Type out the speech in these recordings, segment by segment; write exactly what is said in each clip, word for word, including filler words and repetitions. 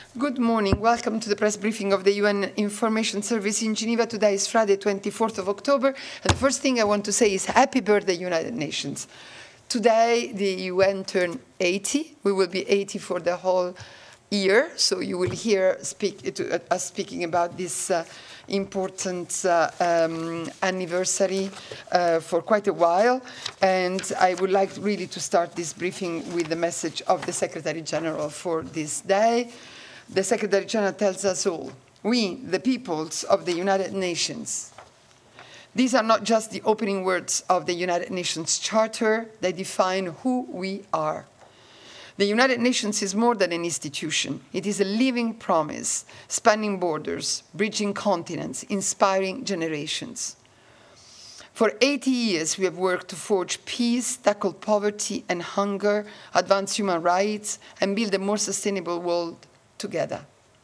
Good morning. Welcome to the press briefing of the U N Information Service in Geneva. Today is Friday, twenty-fourth of October. And the first thing I want to say is happy birthday, United Nations. Today, the U N turned eighty. We will be eighty for the whole year. So you will hear speak, to, uh, us speaking about this uh, important uh, um, anniversary uh, for quite a while. And I would like really to start this briefing with the message of the Secretary General for this day. The Secretary General tells us all, we, the peoples of the United Nations. These are not just the opening words of the United Nations Charter, they define who we are. The United Nations is more than an institution. It is a living promise, spanning borders, bridging continents, inspiring generations. For eighty years, we have worked to forge peace, tackle poverty and hunger, advance human rights, and build a more sustainable world together.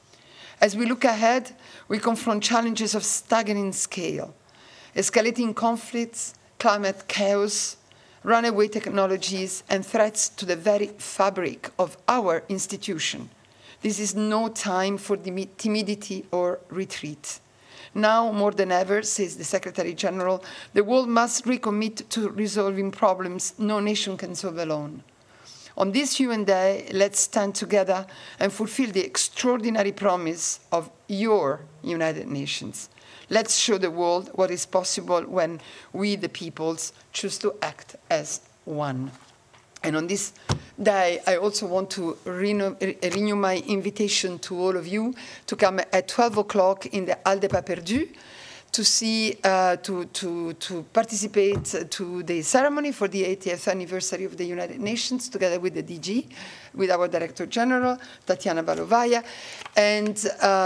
As we look ahead, we confront challenges of staggering scale, escalating conflicts, climate chaos, runaway technologies, and threats to the very fabric of our institution. This is no time for timidity or retreat. Now, more than ever, says the Secretary General, the world must recommit to resolving problems no nation can solve alone. On this U N Day, let's stand together and fulfill the extraordinary promise of your United Nations. Let's show the world what is possible when we, the peoples, choose to act as one. And on this day, I also want to renew, renew my invitation to all of you to come at twelve o'clock in the Hall des Pas Perdus to see, uh, to, to, to participate to the ceremony for the eightieth anniversary of the United Nations, together with the D G, with our Director General, Tatiana Balovaya. And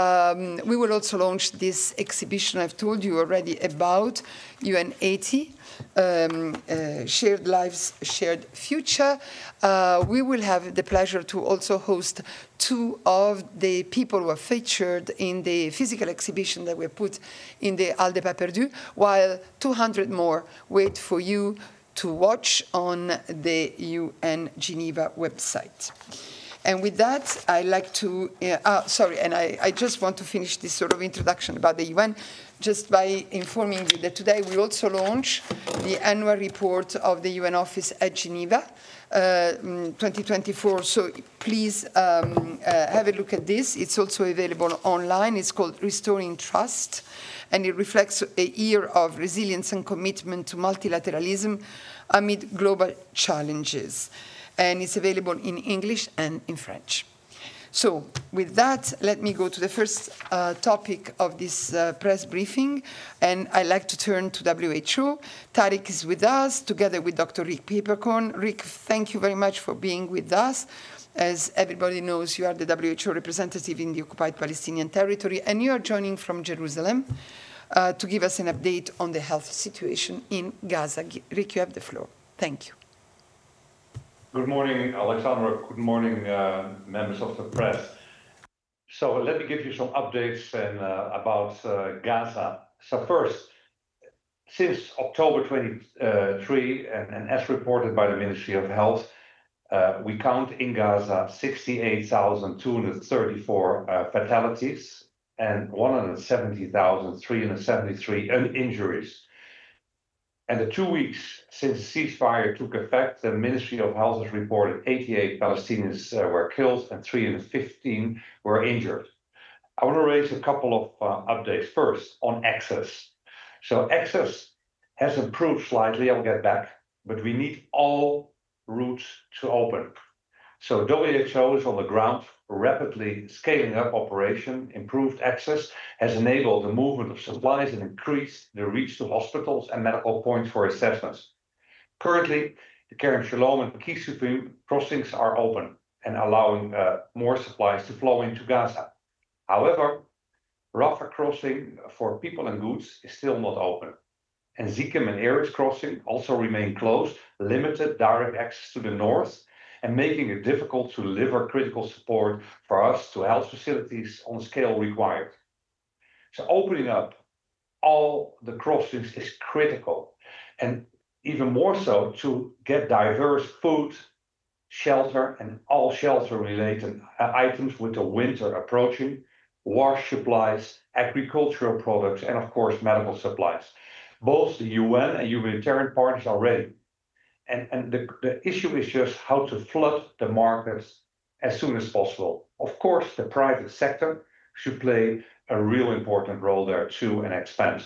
um, we will also launch this exhibition I've told you already about, U N eighty, um, uh, Shared Lives, Shared Future. Uh, we will have the pleasure to also host two of the people who are featured in the physical exhibition that we put in the Hall des Pas Perdus, while two hundred more wait for you to watch on the U N Geneva website. And with that, I like to, uh, uh, sorry, and I, I just want to finish this sort of introduction about the U N just by informing you that today we also launch the annual report of the U N office at Geneva, uh, twenty twenty-four. So please um, uh, have a look at this. It's also available online. It's called Restoring Trust, and it reflects a year of resilience and commitment to multilateralism amid global challenges. And it's available in English and in French. So with that, let me go to the first uh, topic of this uh, press briefing, and I'd like to turn to W H O. Tariq is with us, together with Doctor Rick Peeperkorn. Rick, thank you very much for being with us. As everybody knows, you are the W H O representative in the occupied Palestinian territory, and you are joining from Jerusalem uh, to give us an update on the health situation in Gaza. Rick, you have the floor. Thank you. Good morning, Alexandra. Good morning, uh, members of the press. So let me give you some updates and, uh, about uh, Gaza. So first, since October twenty-three, and, and as reported by the Ministry of Health, uh, we count in Gaza sixty-eight thousand two hundred thirty-four uh, fatalities and one hundred seventy thousand three hundred seventy-three injuries. And the two weeks since the ceasefire took effect, the Ministry of Health has reported eighty-eight Palestinians uh, were killed and three hundred fifteen were injured. I want to raise a couple of uh, updates. First, on access. So access has improved slightly, I'll get back, but we need all routes to open. So W H O is on the ground, rapidly scaling up operation. Improved access has enabled the movement of supplies and increased the reach to hospitals and medical points for assessments. Currently, the Kerem Shalom and Kisufim crossings are open and allowing uh, more supplies to flow into Gaza. However, Rafah crossing for people and goods is still not open. And Zikim and Erez crossing also remain closed, limited direct access to the north, and making it difficult to deliver critical support for us to health facilities on the scale required. So opening up all the crossings is critical, and even more so to get diverse food shelter and all shelter-related items with the winter approaching, wash supplies, agricultural products, and of course, medical supplies. Both the U N and humanitarian partners are ready. And, and the, the issue is just how to flood the markets as soon as possible. Of course, the private sector should play a real important role there too and expand.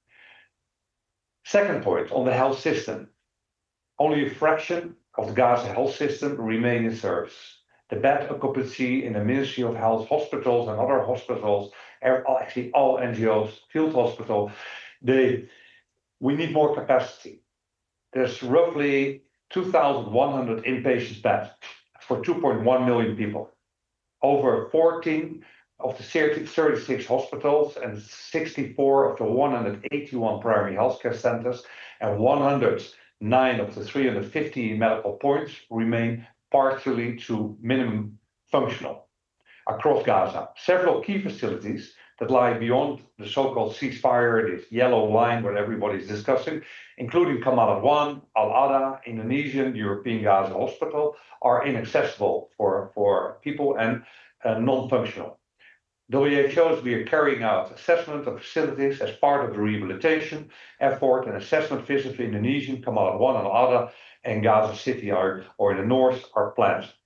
Second point, on the health system. Only a fraction of the Gaza health system remain in service. The bed occupancy in the Ministry of Health hospitals and other hospitals, actually all N G Os, field hospital, they, we need more capacity. There's roughly two thousand one hundred inpatient beds for two point one million people. Over fourteen of the thirty-six hospitals and sixty-four of the one hundred eighty-one primary healthcare centers and one hundred nine of the three hundred fifty medical points remain partially to minimum functional across Gaza. Several key facilities that lie beyond the so-called ceasefire, this yellow line where everybody's discussing, including Kamal Adwan, Al-Ada, Indonesian, European Gaza Hospital, are inaccessible for, for people and uh, non-functional. W H O, we are carrying out assessment of facilities as part of the rehabilitation effort, and assessment visits to Indonesian, Kamal Adwan, and Al-Ada, and Gaza City are, or in the north are planned. I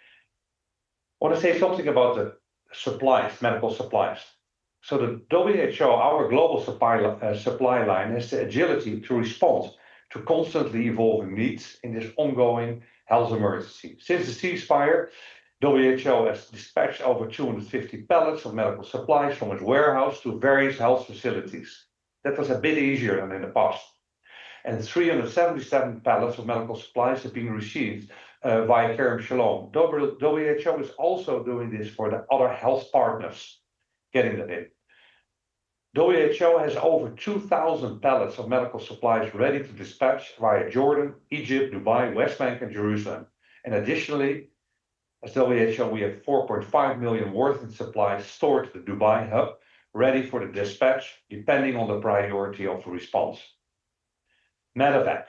want to say something about the supplies, medical supplies. So the W H O, our global supply, uh, supply line, has the agility to respond to constantly evolving needs in this ongoing health emergency. Since the ceasefire, W H O has dispatched over two hundred fifty pallets of medical supplies from its warehouse to various health facilities. That was a bit easier than in the past. And three hundred seventy-seven pallets of medical supplies have been received uh, via Kerem Shalom. W H O is also doing this for the other health partners, getting that in. W H O has over two thousand pallets of medical supplies ready to dispatch via Jordan, Egypt, Dubai, West Bank, and Jerusalem. And additionally, as W H O, we have four point five million worth in supplies stored at the Dubai hub, ready for the dispatch, depending on the priority of the response. Medevac.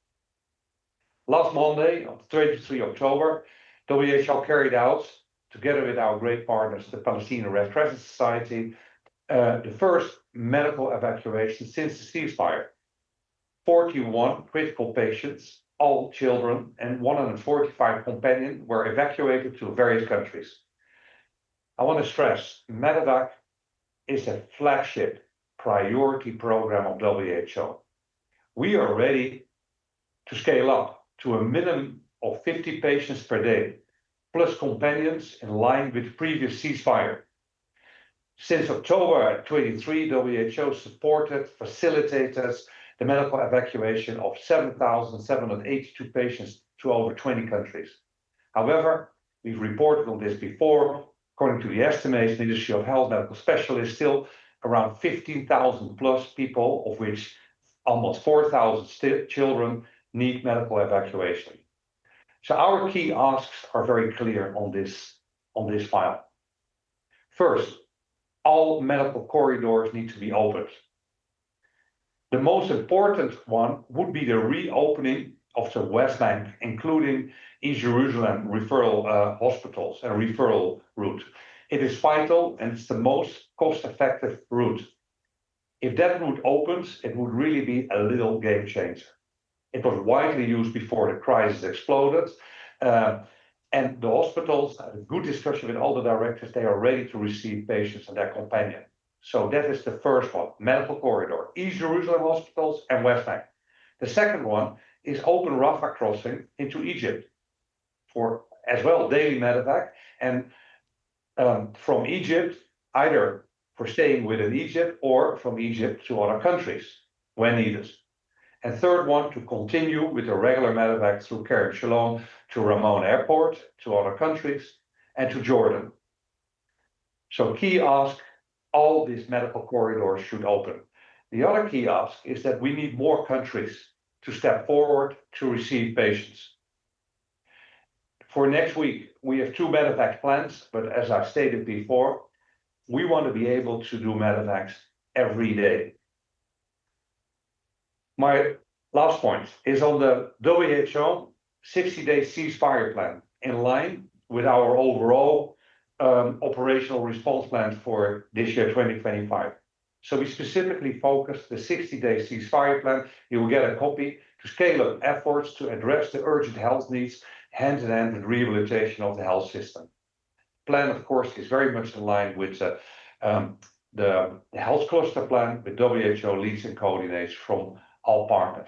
Last Monday, on the twenty-third of October, W H O carried out, together with our great partners, the Palestinian Red Crescent Society, uh, the first medical evacuation since the ceasefire. forty-one critical patients, all children, and one hundred forty-five companions were evacuated to various countries. I want to stress, Medevac is a flagship priority program of W H O. We are ready to scale up to a minimum of fifty patients per day, plus companions in line with previous ceasefire. Since October twenty-third, W H O supported, facilitated the medical evacuation of seven thousand seven hundred eighty-two patients to over twenty countries. However, we've reported on this before. According to the estimates, Ministry of Health medical specialists, still around fifteen thousand plus people, of which almost four thousand children need medical evacuation. So our key asks are very clear on this, on this file. First, all medical corridors need to be opened. The most important one would be the reopening of the West Bank, including East Jerusalem referral uh, hospitals and referral route. It is vital and it's the most cost-effective route. If that route opens, it would really be a little game changer. It was widely used before the crisis exploded, uh, and the hospitals had a good discussion with all the directors. They are ready to receive patients and their companion. So that is the first one, medical corridor, East Jerusalem hospitals and West Bank. The second one is open Rafah crossing into Egypt for as well daily medevac, and um, from Egypt, either for staying within Egypt or from Egypt to other countries when needed. And third one, to continue with the regular medevac through Kerem Shalom to Ramon Airport, to other countries, and to Jordan. So key ask, all these medical corridors should open. The other key ask is that we need more countries to step forward to receive patients. For next week, we have two medevac plans, but as I stated before, we want to be able to do medevacs every day. My last point is on the W H O sixty-day ceasefire plan in line with our overall um, operational response plan for this year, twenty twenty-five. So we specifically focused the sixty-day ceasefire plan. You will get a copy to scale up efforts to address the urgent health needs hand in hand with rehabilitation of the health system. Plan, of course, is very much in line with uh, um, the, the health cluster plan with W H O leads and coordinates from all partners.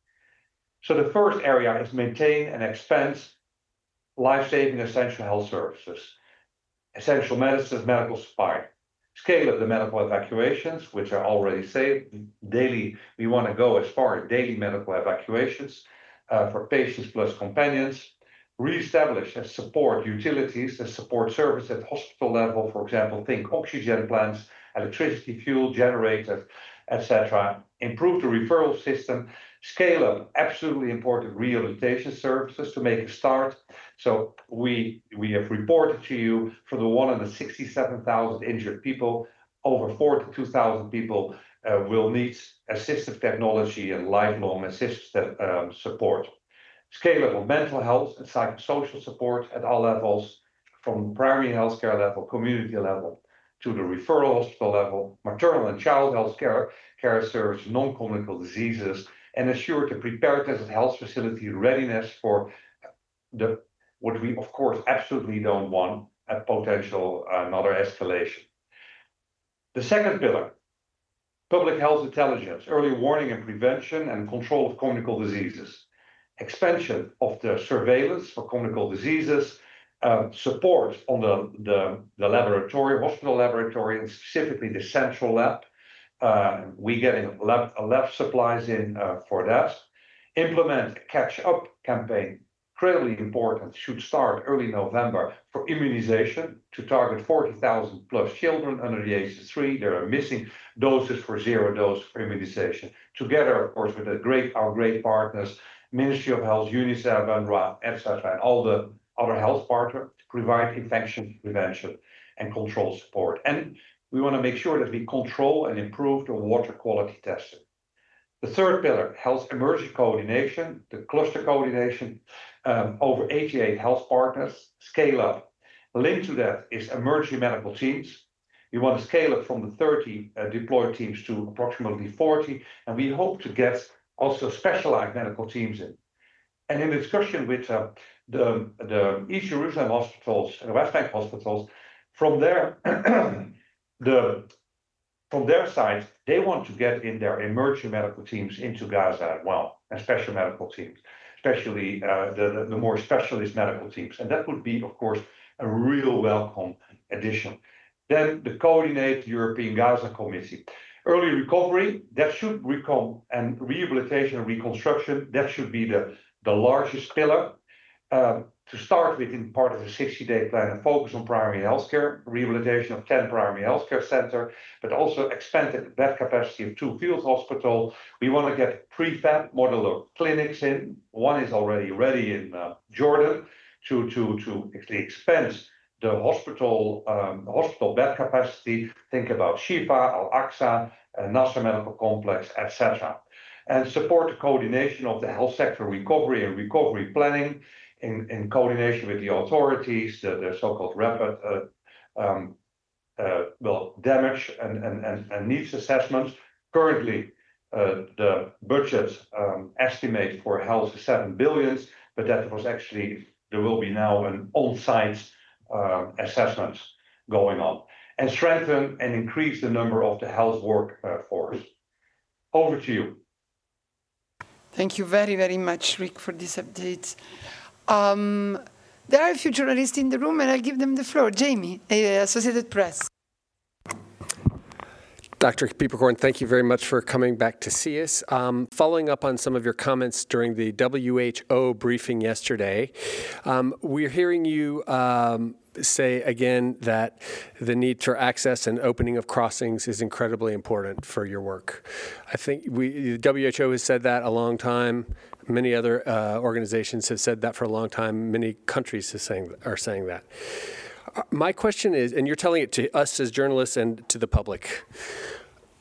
So the first area is maintain and expand life-saving essential health services, essential medicines, medical supply. Scale up the medical evacuations, which are already safe. Daily, we want to go as far as daily medical evacuations uh, for patients plus companions. Re-establish and support utilities that support service at hospital level, for example, think oxygen plants, electricity, fuel, generators, et cetera. Improve the referral system. Scale up absolutely important rehabilitation services to make a start. So we we have reported to you for the one hundred sixty-seven thousand injured people, over forty-two thousand people uh, will need assistive technology and lifelong assistive um, support. Scale up of mental health and psychosocial support at all levels, from primary healthcare level, community level, to the referral hospital level, maternal and child health care, care service, non-communicable diseases, and ensure the preparedness of health facility readiness for the what we of course absolutely don't want, a potential uh, another escalation. The second pillar, public health intelligence, early warning and prevention and control of communicable diseases. Expansion of the surveillance for communicable diseases, uh, support on the, the, the laboratory, hospital laboratory, and specifically the central lab. Uh, we getting lab, lab supplies in uh, for that. Implement a catch-up campaign, critically important, should start early November for immunization to target forty thousand plus children under the age of three. There are missing doses for zero dose for immunization. Together, of course, with the great, our great partners, Ministry of Health, UNICEF, UNRWA, et cetera, and all the other health partners to provide infection prevention and control support. And we want to make sure that we control and improve the water quality testing. The third pillar, health emergency coordination, the cluster coordination, um, over eighty-eight health partners, scale up. Linked to that is emergency medical teams. We want to scale up from the thirty uh, deployed teams to approximately forty, and we hope to get also specialized medical teams in. And in discussion with uh, the, the East Jerusalem hospitals and the West Bank hospitals, from their, the, from their side, they want to get in their emergency medical teams into Gaza as well, and special medical teams, especially uh, the, the, the more specialist medical teams. And that would be, of course, a real welcome addition. Then the Coordinate European Gaza Committee. Early recovery, that should become, and rehabilitation and reconstruction, that should be the, the largest pillar. Um, to start with in part of the sixty-day plan and focus on primary healthcare, rehabilitation of ten primary healthcare centers, but also expanded bed capacity of two field hospitals. We want to get prefab modular clinics in. One is already ready in uh, Jordan to, to, to actually expand the hospital um, hospital bed capacity. Think about Shifa, Al-Aqsa, uh, Nasser Medical Complex, et cetera. And support the coordination of the health sector recovery and recovery planning in, in coordination with the authorities, the, the so-called rapid uh, um, uh, well, damage and, and, and, and needs assessments. Currently, uh, the budget um, estimate for health is seven billion, but that was actually, there will be now an on-site Uh, assessments going on, and strengthen and increase the number of the health workforce. Uh, Over to you. Thank you very, very much, Rick, for this update. Um, there are a few journalists in the room, and I'll give them the floor. Jamie, uh, Associated Press. Doctor Peeperkorn, thank you very much for coming back to see us. Um, following up on some of your comments during the W H O briefing yesterday, um, we're hearing you um, say again that the need for access and opening of crossings is incredibly important for your work. I think we, the W H O has said that a long time. Many other uh, organizations have said that for a long time. Many countries are saying, are saying that. My question is, and you're telling it to us as journalists and to the public,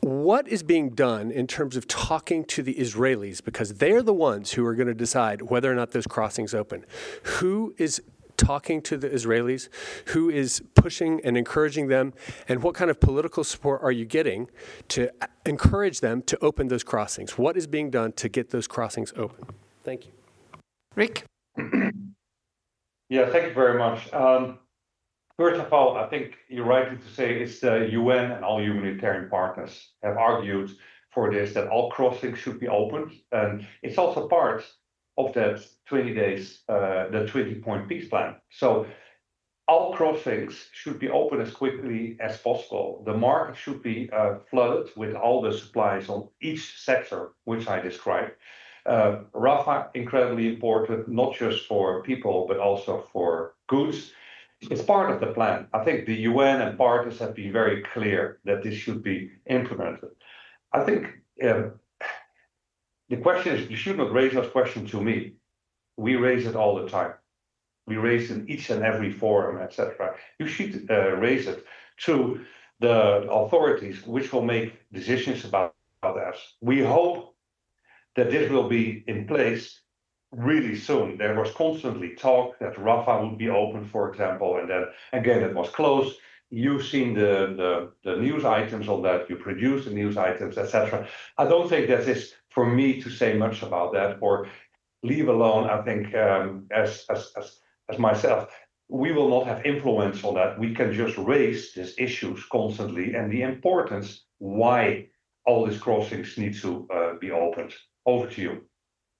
what is being done in terms of talking to the Israelis, because they're the ones who are going to decide whether or not those crossings open? Who is talking to the Israelis? Who is pushing and encouraging them? And what kind of political support are you getting to encourage them to open those crossings? What is being done to get those crossings open? Thank you. Rick? Yeah, thank you very much. Um, first of all, I think you're right to say it's the U N and all humanitarian partners have argued for this, that all crossings should be opened. And it's also part of that twenty days, uh, the twenty-point peace plan. So all crossings should be open as quickly as possible. The market should be uh, flooded with all the supplies on each sector, which I described. Uh, Rafah, incredibly important, not just for people, but also for goods. It's part of the plan. I think the U N and partners have been very clear that this should be implemented. I think um, the question is, you should not raise that question to me. We raise it all the time. We raise it in each and every forum, et cetera. You should uh, raise it to the authorities, which will make decisions about that. We hope that this will be in place really soon. There was constantly talk that Rafah would be open, for example, and then again it was closed. You've seen the, the, the news items on that, you produce the news items, et cetera. I don't think that is for me to say much about that, or leave alone, I think, um, as, as, as, as myself, we will not have influence on that. We can just raise these issues constantly and the importance why all these crossings need to uh, be opened. Over to you. You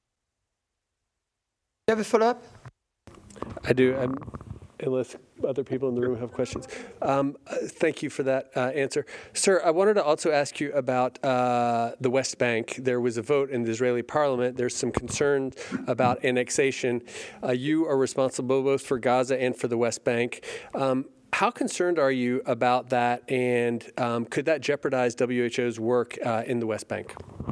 have a follow-up? I do, I'm, unless other people in the room have questions. Um, uh, thank you for that uh, answer. Sir, I wanted to also ask you about uh, the West Bank. There was a vote in the Israeli parliament. There's some concern about annexation. Uh, you are responsible both for Gaza and for the West Bank. Um, how concerned are you about that, and um, could that jeopardize W H O's work uh, in the West Bank?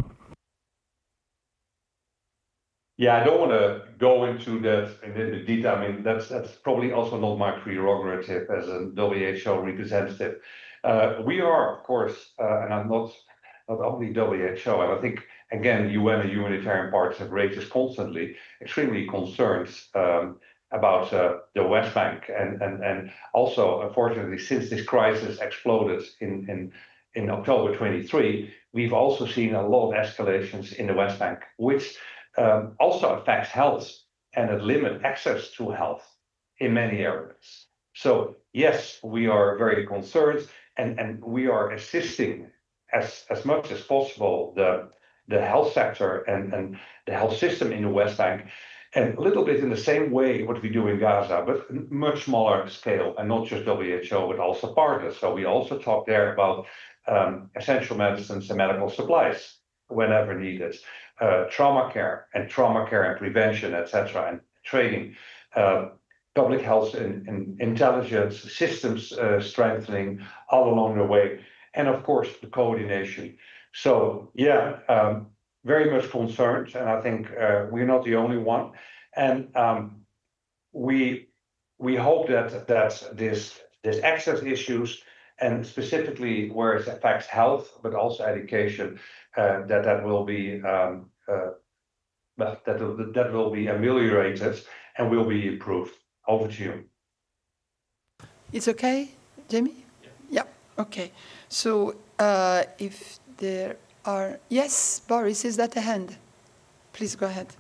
Yeah, I don't want to go into that in the detail. I mean, that's that's probably also not my prerogative as a W H O representative. Uh, we are, of course, uh, and I'm not not only W H O, and I think, again, U N and humanitarian partners have raised this constantly, extremely concerned um, about uh, the West Bank. And, and, and also, unfortunately, since this crisis exploded in, in, in October twenty-three, we've also seen a lot of escalations in the West Bank, which Um, also affects health and it limits access to health in many areas. So yes, we are very concerned, and, and we are assisting as, as much as possible the, the health sector and, and the health system in the West Bank, and a little bit in the same way what we do in Gaza, but much smaller scale, and not just W H O, but also partners. So we also talk there about um, essential medicines and medical supplies whenever needed. Uh, trauma care and trauma care and prevention, et cetera, and training, uh, public health and, and intelligence, systems uh, strengthening all along the way, and of course the coordination. So yeah, um, very much concerned, and I think uh, we're not the only one. And um, we we hope that that this this access issues, and specifically where it affects health, but also education, uh, that that will be um, uh, that that will be ameliorated and will be improved. Over to you. It's okay, Jamie? Yeah. Yeah. Okay. So uh, if there are, yes, Boris, is that a hand? Please go ahead.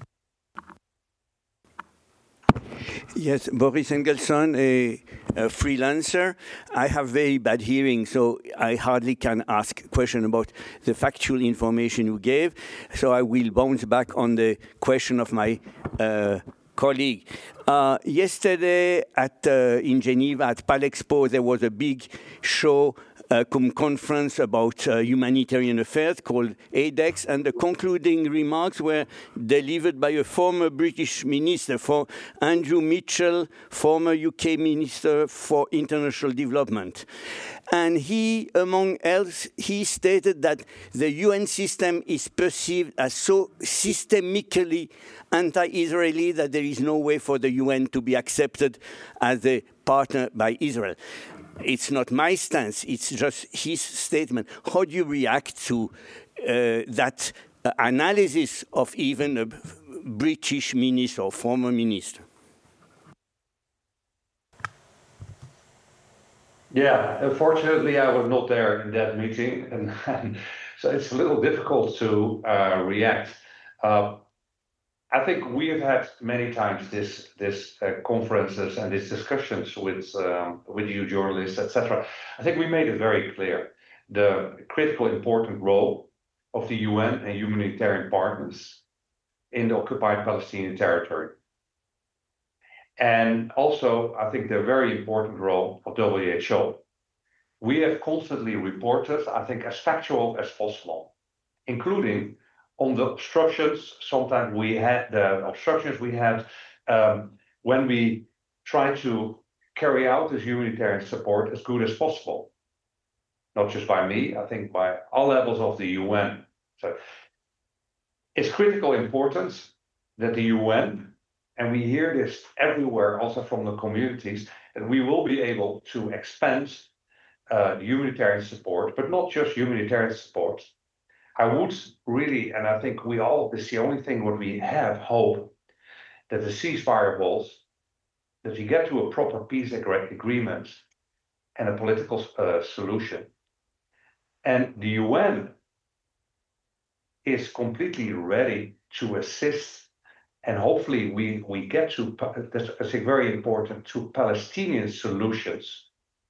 Yes, Boris Engelson, a, a freelancer. I have very bad hearing, so I hardly can ask a question about the factual information you gave. So I will bounce back on the question of my uh, colleague. Uh, yesterday at uh, in Geneva at Palexpo, there was a big show, Uh, conference about uh, humanitarian affairs called A D E X, and the concluding remarks were delivered by a former British minister, for Andrew Mitchell, former U K Minister for International Development. And he, among else, he stated that the U N system is perceived as so systemically anti-Israeli that there is no way for the U N to be accepted as a partner by Israel. it's not my stance, it's just his statement. How do you react to uh, that uh, analysis of even a British minister or former minister? Yeah, unfortunately, I was not there in that meeting, and, and so it's a little difficult to uh, react. Uh, I think we have had many times this this uh, conferences and these discussions with um, with you journalists, et cetera. I think we made it very clear the critical, important role of the U N and humanitarian partners in the occupied Palestinian territory. And also, I think the very important role of W H O. We have constantly reported, I think, as factual as possible, including on the obstructions. Sometimes we had the obstructions we had um, when we try to carry out this humanitarian support as good as possible. Not just by me, I think by all levels of the U N. So it's critical importance that the U N, and we hear this everywhere, also from the communities, that we will be able to expand uh, humanitarian support, but not just humanitarian support. I would really, and I think we all, this is the only thing what we have hope, that the ceasefire holds, that we get to a proper peace agreement and a political uh, solution. And the U N is completely ready to assist. And hopefully we, we get to, that's I think very important, to Palestinian solutions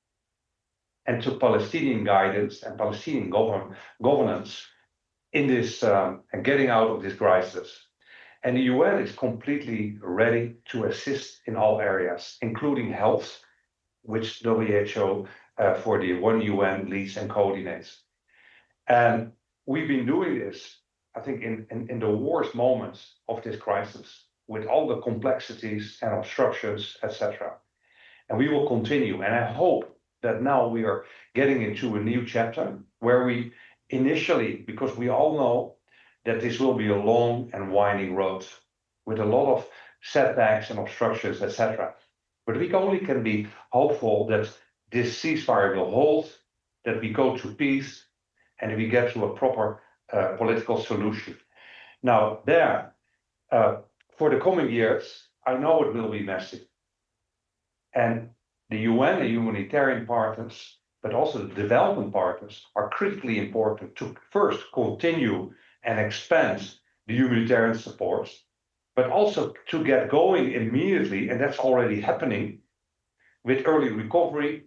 and to Palestinian guidance and Palestinian govern, governance in this, um, and getting out of this crisis. And the U N is completely ready to assist in all areas, including health, which W H O uh, for the one U N leads and coordinates. And we've been doing this, I think, in, in, in the worst moments of this crisis, with all the complexities and obstructions, et cetera. And we will continue. And I hope that now we are getting into a new chapter where we initially, because we all know that this will be a long and winding road with a lot of setbacks and obstructions, et cetera. But we only can be hopeful that this ceasefire will hold, that we go to peace, and we get to a proper uh, political solution. Now, there, uh, for the coming years, I know it will be messy. And the U N and humanitarian partners, but also the development partners, are critically important to first continue and expand the humanitarian support, but also to get going immediately, and that's already happening, with early recovery,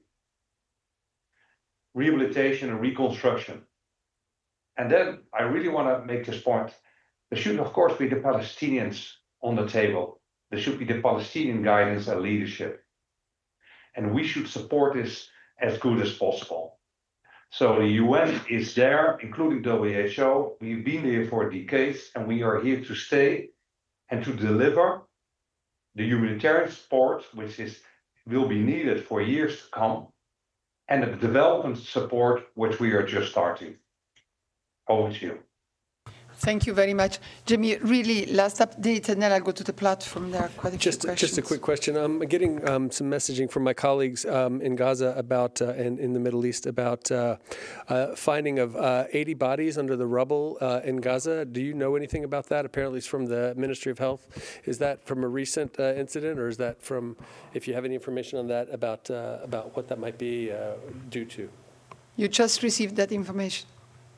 rehabilitation, and reconstruction. And then I really want to make this point. There should, of course, be the Palestinians on the table. There should be the Palestinian guidance and leadership. And we should support this as good as possible. So the U N is there, including W H O. We've been here for decades, and we are here to stay and to deliver the humanitarian support, which is will be needed for years to come, and the development support, which we are just starting. Over to you. Thank you very much. Jamie, really last update, and then I'll go to the platform. There are quite a just, few questions. Just a quick question. I'm getting um, some messaging from my colleagues um, in Gaza about, uh, and in the Middle East, about uh, uh, finding of uh, eighty bodies under the rubble uh, in Gaza. Do you know anything about that? Apparently it's from the Ministry of Health. Is that from a recent uh, incident, or is that from, if you have any information on that, about, uh, about what that might be uh, due to? You just received that information.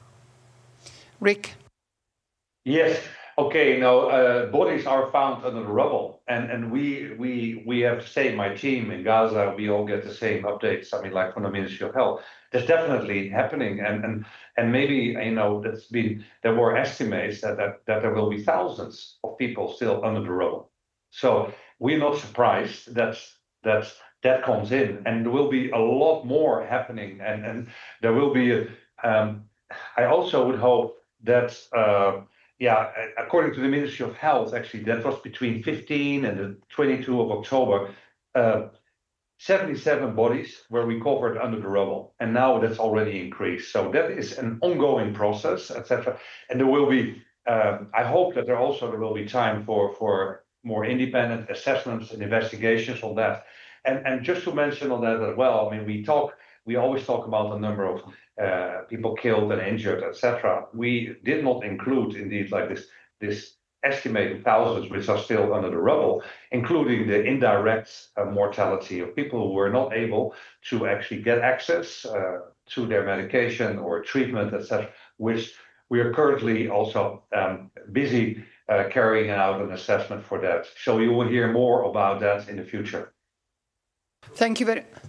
Rick? Yes. Okay. Now, uh, bodies are found under the rubble, and and we we we have the same. My team in Gaza, we all get the same updates. I mean, like from the Ministry of Health. That's definitely happening, and and and maybe you know that's been there were estimates that that that there will be thousands of people still under the rubble. So we're not surprised that that that comes in, and there will be a lot more happening, and and there will be a. Um, I also would hope that, uh, yeah, according to the Ministry of Health, actually, that was between fifteen and the twenty-second of October, uh, seventy-seven bodies were recovered under the rubble, and now that's already increased. So that is an ongoing process, et cetera. And there will be, um, I hope that there also there will be time for for more independent assessments and investigations on that. And, and just to mention on that as well, I mean, we talk, we always talk about the number of uh, people killed and injured, et cetera. We did not include, indeed, like this, this estimated thousands, which are still under the rubble, including the indirect uh, mortality of people who were not able to actually get access uh, to their medication or treatment, et cetera, which we are currently also um, busy uh, carrying out an assessment for that. So you will hear more about that in the future. Thank you very much.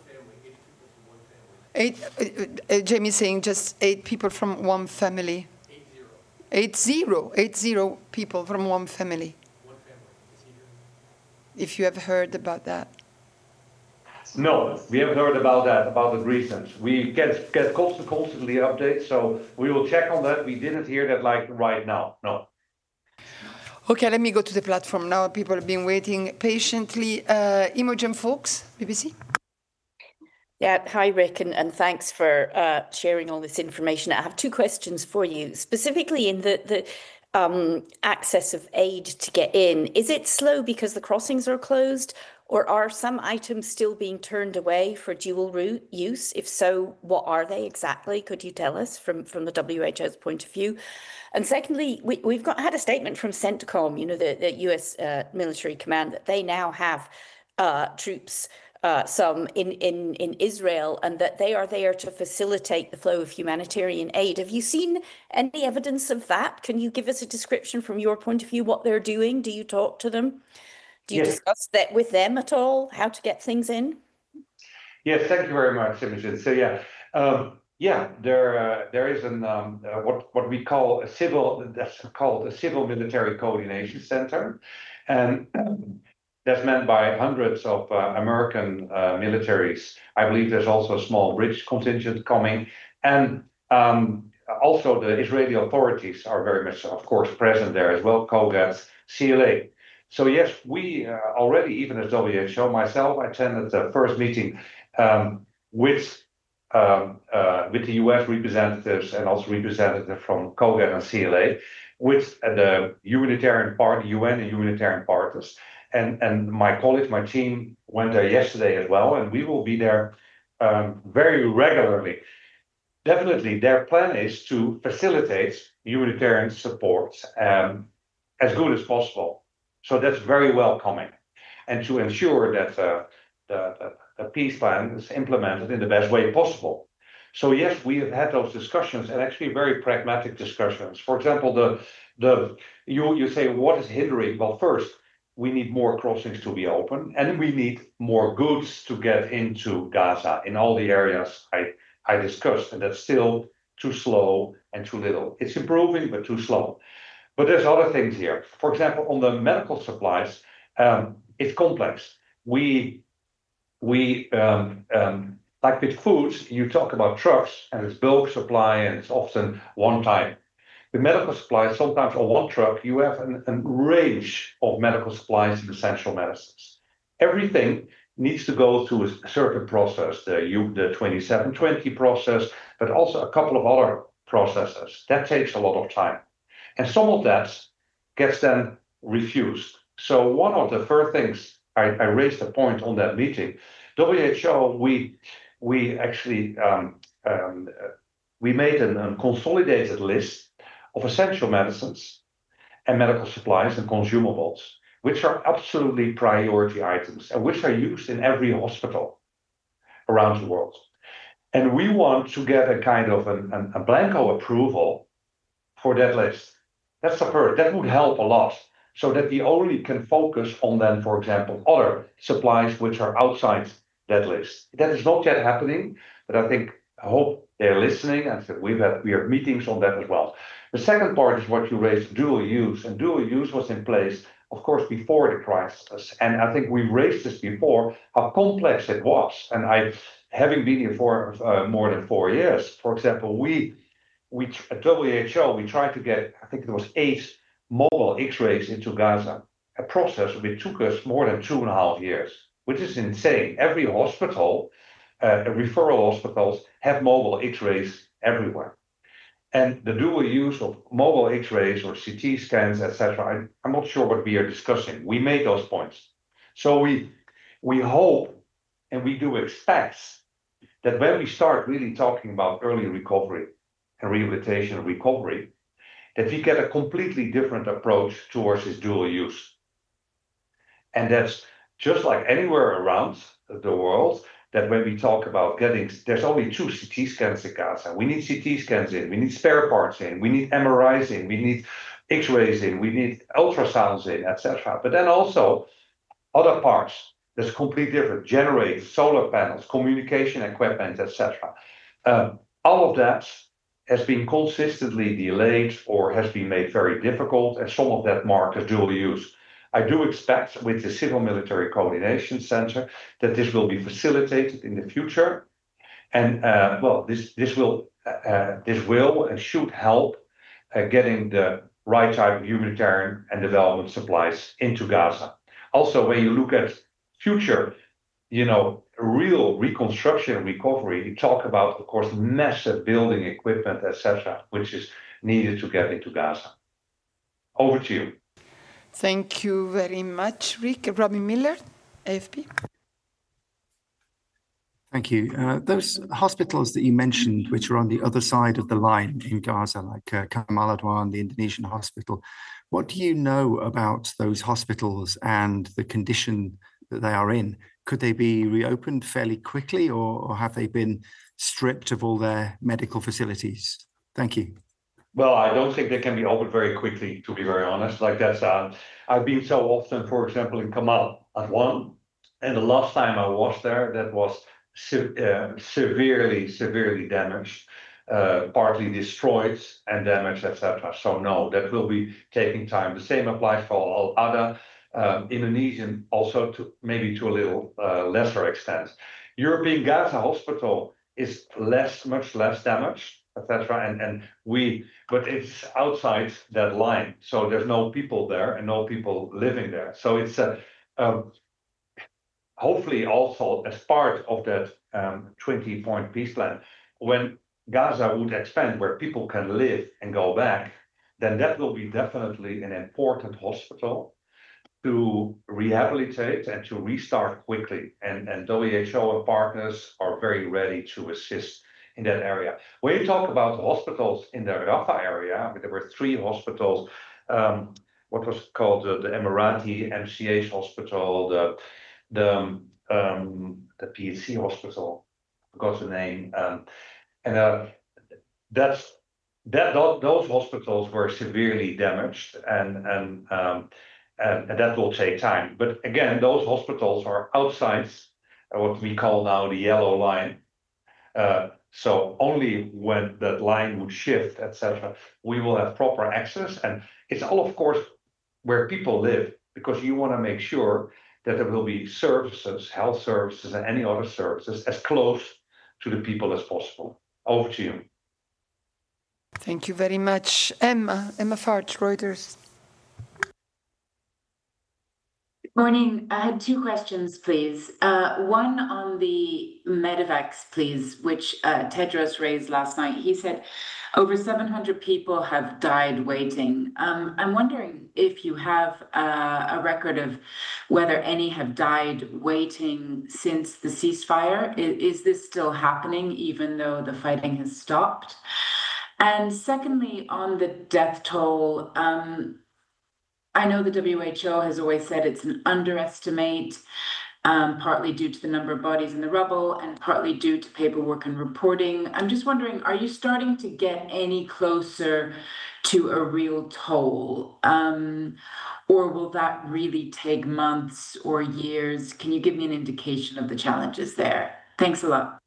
Eight, uh, uh, Jamie saying just eight people from one family. Eight zero. Eight zero. Eight zero people from one family. One family. If you have heard about that. No, we haven't heard about that, about the reasons. We get get constant, constantly updates, so we will check on that. We didn't hear that like right now. No. Okay, let me go to the platform now. People have been waiting patiently. Uh, Imogen Foulkes, B B C. Yeah, hi, Rick, and, and thanks for uh, sharing all this information. I have two questions for you, specifically in the, the um, access of aid to get in. Is it slow because the crossings are closed, or are some items still being turned away for dual route use? If so, what are they exactly? Could you tell us from, from the W H O's point of view? And secondly, we, we've got had a statement from CENTCOM, you know, the, the U S uh, military command, that they now have uh, troops Uh, some in, in, in Israel, and that they are there to facilitate the flow of humanitarian aid. Have you seen any evidence of that? Can you give us a description from your point of view what they're doing? Do you talk to them? Do you yes. discuss that with them at all, how to get things in? Yes, thank you very much, Imogen. So yeah, um, yeah, there uh, there is an um, uh, what what we call a civil that's called a civil military coordination center, and um, that's meant by hundreds of uh, American uh, militaries. I believe there's also a small British contingent coming. And um, also the Israeli authorities are very much, of course, present there as well, COGAT, C L A. So yes, we uh, already, even as W H O, myself, I attended the first meeting um, with, um, uh, with the U S representatives and also representatives from COGAT and C L A, with uh, the humanitarian part, the U N and humanitarian partners. And, and my colleagues, my team went there yesterday as well, and we will be there um, very regularly. Definitely, their plan is to facilitate humanitarian support um, as good as possible. So that's very welcoming. And to ensure that uh, the, the, the peace plan is implemented in the best way possible. So yes, we have had those discussions, and actually very pragmatic discussions. For example, the, the you, you say, what is hindering? Well, first, we need more crossings to be open, and we need more goods to get into Gaza in all the areas I, I discussed, and that's still too slow and too little. It's improving, but too slow. But there's other things here. For example, on the medical supplies, um, it's complex. We, we um, um, like with foods, you talk about trucks, and it's bulk supply, and it's often one time. The medical supplies, sometimes on one truck, you have an, a range of medical supplies and essential medicines. Everything needs to go through a certain process, the, the twenty-seven twenty process, but also a couple of other processes. That takes a lot of time. And some of that gets then refused. So one of the first things I, I raised a point on that meeting, W H O, we, we actually um, um, we made an, a consolidated list of essential medicines and medical supplies and consumables, which are absolutely priority items and which are used in every hospital around the world. And we want to get a kind of an, an, a blanco approval for that list. That's the first. That would help a lot, so that we only can focus on then, for example, other supplies which are outside that list. That is not yet happening, but I think, I hope they're listening, and we've had we have meetings on that as well. The second part is what you raised, dual use, and dual use was in place, of course, before the crisis. And I think we raised this before, how complex it was. And I, having been here for uh, more than four years, for example, we, we at W H O, we tried to get, I think there was eight mobile X-rays into Gaza, a process which took us more than two and a half years, which is insane. Every hospital, uh, referral hospitals have mobile X-rays everywhere. And the dual use of mobile X-rays or C T scans, et cetera, I'm not sure what we are discussing. We made those points. So we We hope and we do expect that when we start really talking about early recovery and rehabilitation and recovery, that we get a completely different approach towards this dual use. And that's just like anywhere around the world, that when we talk about getting, there's only two C T scans in Gaza. We need C T scans in, we need spare parts in, we need M R Is in, we need X-rays in, we need ultrasounds in, et cetera. But then also other parts that's completely different, generators, solar panels, communication equipment, et cetera. Um, all of that has been consistently delayed or has been made very difficult, and some of that marked as dual use. I do expect with the Civil Military Coordination Center that this will be facilitated in the future, and uh, well, this this will uh, this will and should help uh, getting the right type of humanitarian and development supplies into Gaza. Also, when you look at future, you know, real reconstruction and recovery, you talk about, of course, massive building equipment, et cetera, which is needed to get into Gaza. Over to you. Thank you very much, Rick. Robin Miller, A F P. Thank you. Uh, those hospitals that you mentioned, which are on the other side of the line in Gaza, like uh, Kamal Adwan, the Indonesian hospital, what do you know about those hospitals and the condition that they are in? Could they be reopened fairly quickly, or, or have they been stripped of all their medical facilities? Thank you. Well, I don't think they can be opened very quickly, to be very honest. Like that's, uh, I've been so often, for example, in Kamal Adwan, and the last time I was there, that was se uh, severely, severely damaged, uh, partly destroyed and damaged, et cetera. So no, that will be taking time. The same applies for Al Ada, um, Indonesian, also to maybe to a little uh, lesser extent. European Gaza Hospital is less, much less damaged, et cetera. And, and we, but it's outside that line. So there's no people there and no people living there. So it's a, um, hopefully also as part of that um, twenty point peace plan, when Gaza would expand where people can live and go back, then that will be definitely an important hospital to rehabilitate and to restart quickly. And, and W H O and partners are very ready to assist in that area. When you talk about the hospitals in the Rafah area, there were three hospitals, um, what was called the, the Emirati M C H hospital, the the um, the P H C hospital, I forgot the name, um, and uh, that's that those hospitals were severely damaged, and and, um, and and that will take time. But again, those hospitals are outside what we call now the yellow line. Uh, so only when that line would shift, et cetera, we will have proper access, and it's all, of course, where people live, because you want to make sure that there will be services, health services, and any other services as close to the people as possible. Over to you. Thank you very much. Emma, Emma Farch, Reuters. Morning. I had two questions, please. Uh, one on the Medivacs, please, which uh, Tedros raised last night. He said over seven hundred people have died waiting. Um, I'm wondering if you have uh, a record of whether any have died waiting since the ceasefire. Is, is this still happening even though the fighting has stopped? And secondly, on the death toll, um, I know the W H O has always said it's an underestimate, um, partly due to the number of bodies in the rubble and partly due to paperwork and reporting. I'm just wondering, are you starting to get any closer to a real toll? Um, or will that really take months or years? Can you give me an indication of the challenges there? Thanks a lot.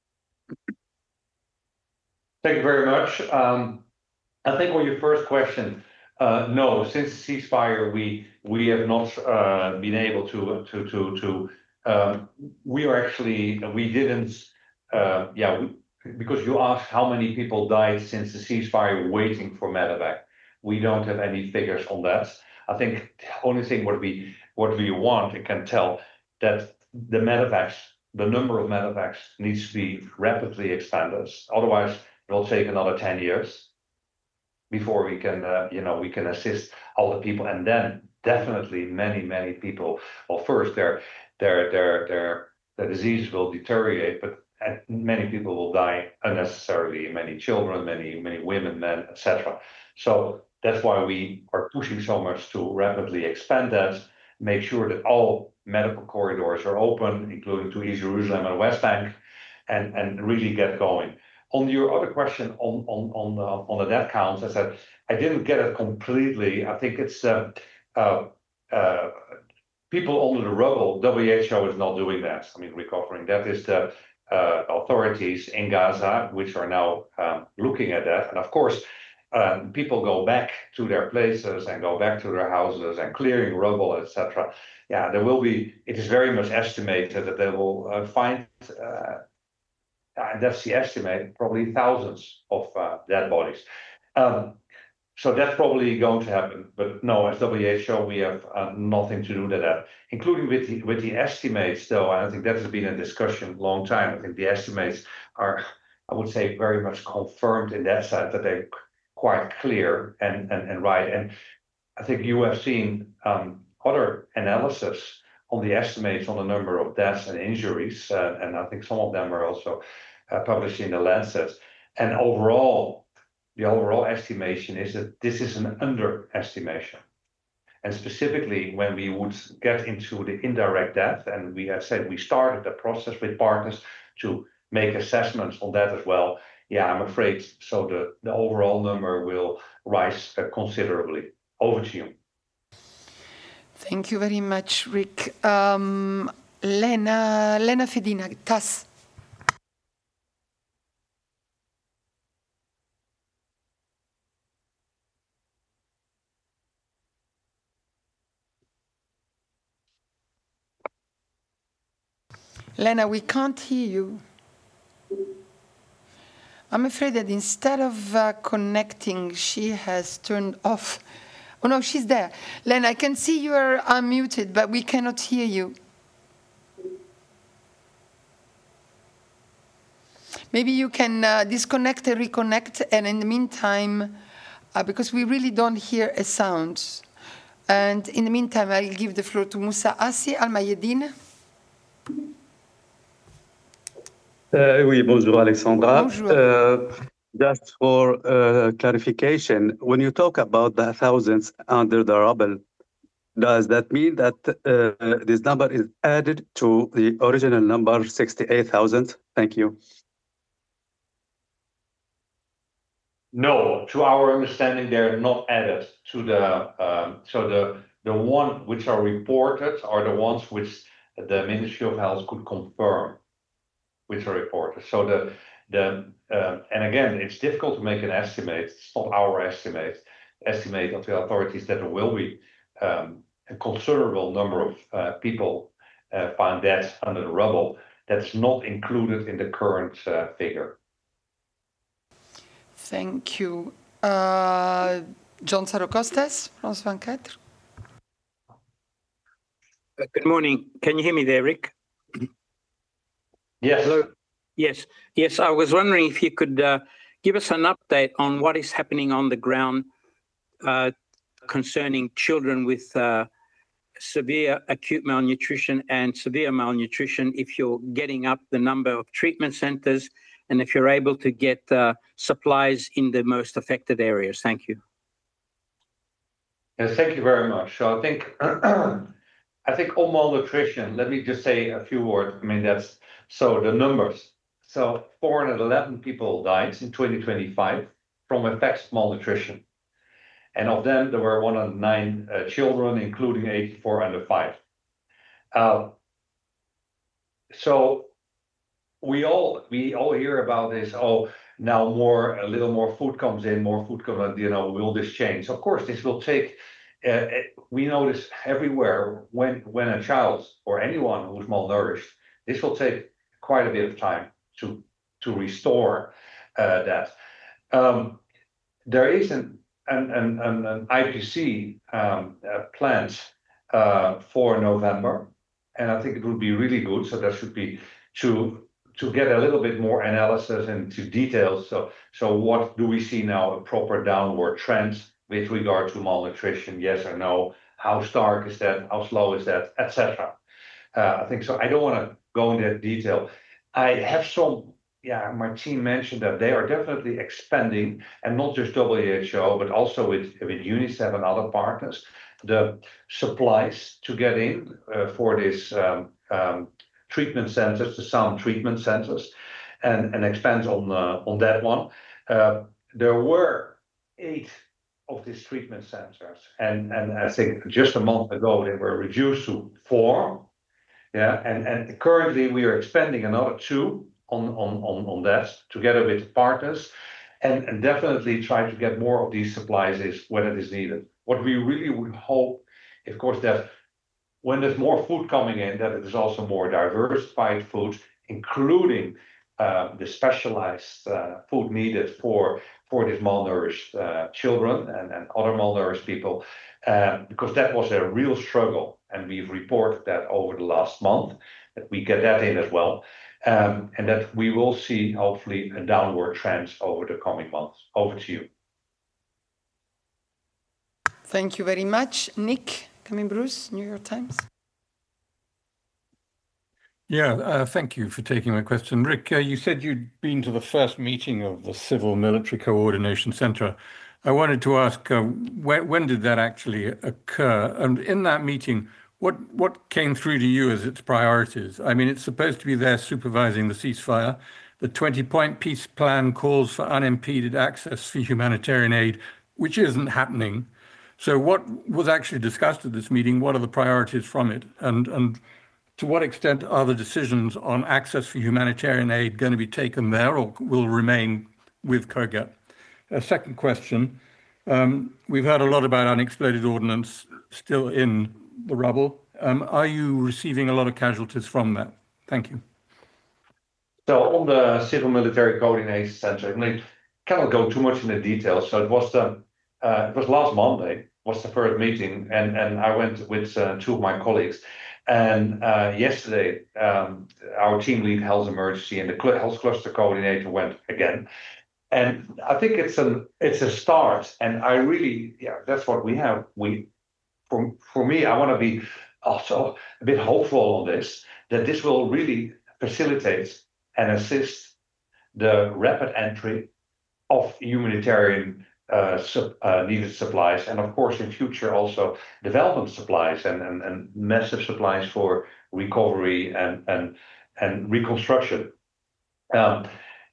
Thank you very much. Um, I think on your first question, Uh, no, since the ceasefire, we we have not uh, been able to to to to. Um, we are actually we didn't. Uh, yeah, we, because you asked how many people died since the ceasefire waiting for medevac. We don't have any figures on that. I think the only thing what we what we want and can tell that the medevacs, the number of medevacs needs to be rapidly expanded. Otherwise, it will take another ten years. Before we can, uh, you know, we can assist all the people, and then definitely many, many people. Well, first, their their their their the disease will deteriorate, but many people will die unnecessarily. Many children, many many women, men, et cetera. So that's why we are pushing so much to rapidly expand that, make sure that all medical corridors are open, including to East Jerusalem and West Bank, and and really get going. On your other question on on on the, on the death counts, I said I didn't get it completely. I think it's uh, uh, uh, people under the rubble. W H O is not doing that. I mean, recovering. That is the uh, authorities in Gaza, which are now um, looking at that. And of course, um, people go back to their places and go back to their houses and clearing rubble, et cetera. Yeah, there will be. It is very much estimated that they will uh, find. Uh, and that's the estimate, probably thousands of uh, dead bodies. Um, so that's probably going to happen. But no, as W H O, we have uh, nothing to do with that, including with the, with the estimates, though. I think that has been a discussion a long time. I think the estimates are, I would say, very much confirmed in that sense, that they're quite clear and, and, and right. And I think you have seen um, other analysis on the estimates on the number of deaths and injuries, uh, and I think some of them are also uh, published in the Lancet. And overall, the overall estimation is that this is an underestimation. And specifically, when we would get into the indirect death, and we have said we started the process with partners to make assessments on that as well. Yeah, I'm afraid so. The, the overall number will rise uh, considerably. Over to you. Thank you very much, Rick. Um, Lena, Lena Fedina, T A S S. Lena, we can't hear you. I'm afraid that instead of uh, connecting, she has turned off. Oh, no, she's there. Lena, I can see you are unmuted, but we cannot hear you. Maybe you can uh, disconnect and reconnect, and in the meantime, uh, because we really don't hear a sound. And in the meantime, I'll give the floor to Moussa Assi Al-Mayedine. Uh, oui, bonjour, Alexandra. Bonjour. Uh, just for uh, clarification, when you talk about the thousands under the rubble, does that mean that uh, this number is added to the original number, sixty-eight thousand? Thank you. No, to our understanding, they're not added to the, um, so the, the one which are reported are the ones which the Ministry of Health could confirm, which are reported. So the, the uh, and again, it's difficult to make an estimate. It's not our estimate, estimate of the authorities that there will be um, a considerable number of uh, people uh, found dead under the rubble. That's not included in the current uh, figure. Thank you. Uh, John Sarokostas, France twenty-four. Uh, good morning. Can you hear me there, Rick? Yes. Hello. Yes. Yes. I was wondering if you could uh, give us an update on what is happening on the ground uh, concerning children with uh, severe acute malnutrition and severe malnutrition, if you're getting up the number of treatment centers and if you're able to get uh, supplies in the most affected areas. Thank you. Yes, thank you very much. So I think, I think on malnutrition, let me just say a few words. I mean, that's, so the numbers. So four hundred eleven people died in twenty twenty-five from effects of malnutrition. And of them, there were one hundred nine uh, children, including eighty-four under five. Uh, so we all we all hear about this. Oh, now more a little more food comes in, more food comes. You know, will this change? Of course, this will take. Uh, we notice everywhere when when a child or anyone who's malnourished, this will take quite a bit of time to to restore uh, that. Um, there is an an, an, an, an I P C um, uh, planned uh, for November, and I think it would be really good. So that should be to to get a little bit more analysis into details. So so what do we see now? A proper downward trend with regard to malnutrition? Yes or no? how stark is that, how slow is that, et cetera. Uh, I think so. I don't want to go into that detail. I have some, yeah, my team mentioned that they are definitely expanding, and not just W H O, but also with, with UNICEF and other partners, the supplies to get in uh, for this um, um, treatment centers, the sound treatment centers, and, and expand on, uh, on that one. Uh, there were eight of these treatment centers, and, and I think just a month ago they were reduced to four. Yeah, and, and currently we are expanding another two on, on, on, on that together with partners, and, and definitely try to get more of these supplies is when it is needed. What we really would hope, of course, that when there's more food coming in, that it is also more diversified food, including uh, the specialized uh, food needed for, for these malnourished uh, children and, and other malnourished people, uh, because that was a real struggle. And we've reported that over the last month, that we get that in as well, um, and that we will see, hopefully, a downward trend over the coming months. Over to you. Thank you very much. Nick Cumming-Bruce, New York Times. Yeah, uh, thank you for taking my question. Rick, uh, you said you'd been to the first meeting of the Civil Military Coordination Center. I wanted to ask, uh, when, when did that actually occur? And in that meeting, what, what came through to you as its priorities? I mean, it's supposed to be there supervising the ceasefire. The twenty-point peace plan calls for unimpeded access for humanitarian aid, which isn't happening. So what was actually discussed at this meeting? What are the priorities from it? And, and to what extent are the decisions on access for humanitarian aid going to be taken there, or will remain with COGAT? A second question, um, we've heard a lot about unexploded ordnance still in the rubble. Um, are you receiving a lot of casualties from that? Thank you. So on the Civil Military Coordination Center, I mean, cannot go too much into details. So it was the, uh, it was last Monday, was the first meeting, and, and I went with uh, two of my colleagues. And uh, yesterday, um, our team lead health emergency and the health cluster coordinator went again. And I think it's an it's a start. And I really, yeah, that's what we have. We, for for me, I want to be also a bit hopeful on this, that this will really facilitate and assist the rapid entry of humanitarian uh, sub, uh, needed supplies, and of course in future also development supplies and, and, and massive supplies for recovery and and, and reconstruction. Um,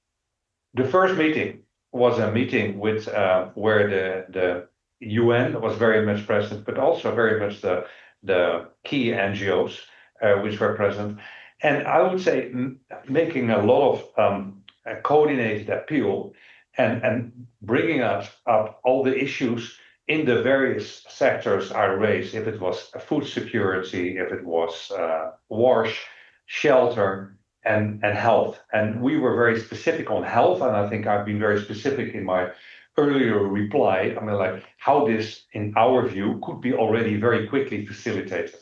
the first meeting was a meeting with uh, where the the U N was very much present, but also very much the the key N G Os uh, which were present, and I would say m- making a lot of um, a coordinated appeal. And, and bringing up, up all the issues in the various sectors I raised, if it was food security, if it was uh, wash, shelter, and, and health. And we were very specific on health, and I think I've been very specific in my earlier reply. I mean, like how this, in our view, could be already very quickly facilitated.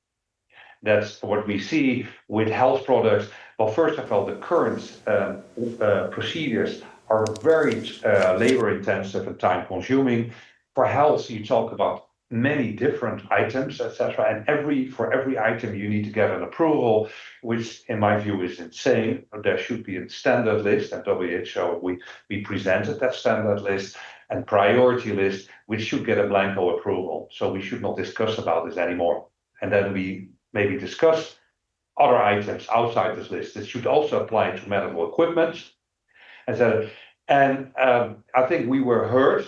That's what we see with health products. Well, first of all, the current um, uh, procedures are very uh, labor intensive and time consuming. For health, you talk about many different items, et cetera. And every for every item you need to get an approval, which in my view is insane. There should be a standard list. At W H O, we, we presented that standard list and priority list, which should get a blanco approval. So we should not discuss about this anymore. And then we maybe discuss other items outside this list. This should also apply to medical equipment. And, so, and um, I think we were heard,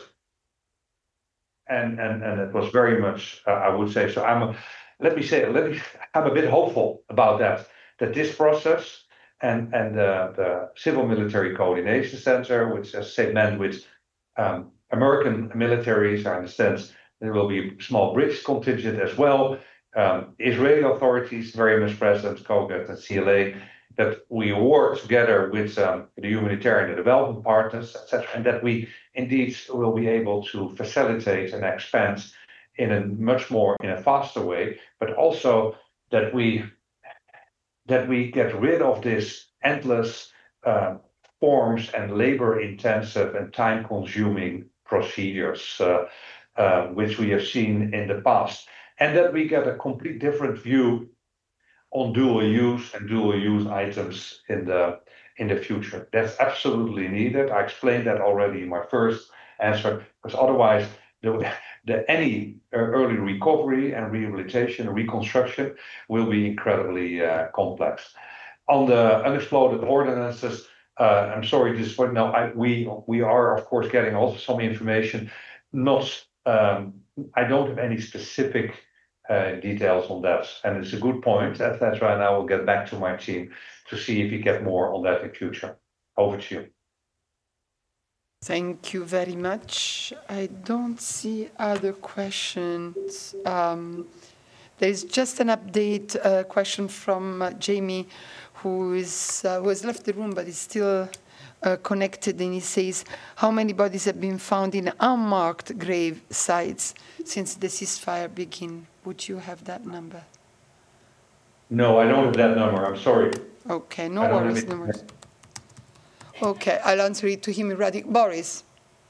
and and and it was very much, uh, I would say. So I'm, a, let me say, let me. I'm a bit hopeful about that. That this process and and uh, the Civil Military Coordination Center, which is meant with um, American militaries, I understand there will be a small British contingent as well. Um, Israeli authorities very much present, COGAT and C L A. That we work together with um, the humanitarian and development partners, et cetera, and that we indeed will be able to facilitate and expand in a much more, in a faster way, but also that we that we get rid of this endless uh, forms and labor-intensive and time-consuming procedures, uh, uh, which we have seen in the past. and that we get a complete different view on dual use and dual use items in the in the future. That's absolutely needed. I explained that already in my first answer, because otherwise the, the any early recovery and rehabilitation and reconstruction will be incredibly uh, complex. On the unexploded ordinances, uh, I'm sorry to disappoint. No, I, we we are of course getting also some information. Not, um, I don't have any specific uh, details on that, and it's a good point, et cetera. And I will get back to my team to see if we get more on that in future. Over to you. Thank you very much. I don't see other questions. Um, there is just an update uh, question from uh, Jamie, who is uh, who has left the room but is still uh, connected, and he says, how many bodies have been found in unmarked grave sites since the ceasefire began? Would you have that number? No, I don't have that number. I'm sorry. Okay, no worries, no worries. Okay, I'll answer it to him already. Boris.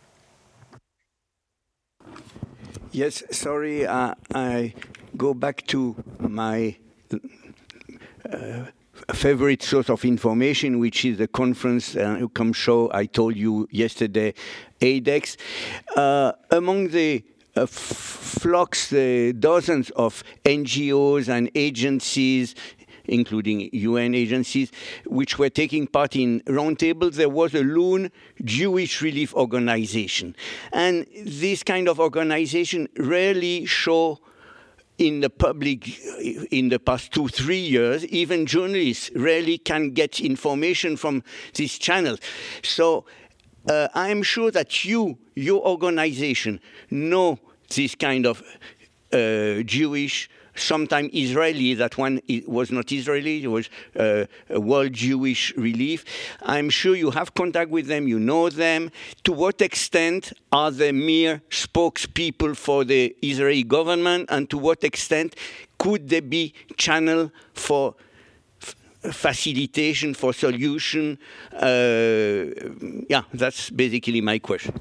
Yes, sorry, uh, I go back to my uh, favorite source of information, which is the conference uh, outcome show I told you yesterday, ADEX. Uh, among the uh, flocks, the dozens of N G Os and agencies, including U N agencies, which were taking part in roundtables, there was a lone Jewish relief organization. And this kind of organization rarely show in the public in the past two, three years. Even journalists rarely can get information from this channel. So uh, I'm sure that you, your organization, know this kind of uh, Jewish, sometimes Israeli, that one was not Israeli, it was uh, a World Jewish Relief. I'm sure you have contact with them, you know them. To what extent are they mere spokespeople for the Israeli government, and to what extent could they be channel for facilitation, for solution? Uh, yeah, that's basically my question.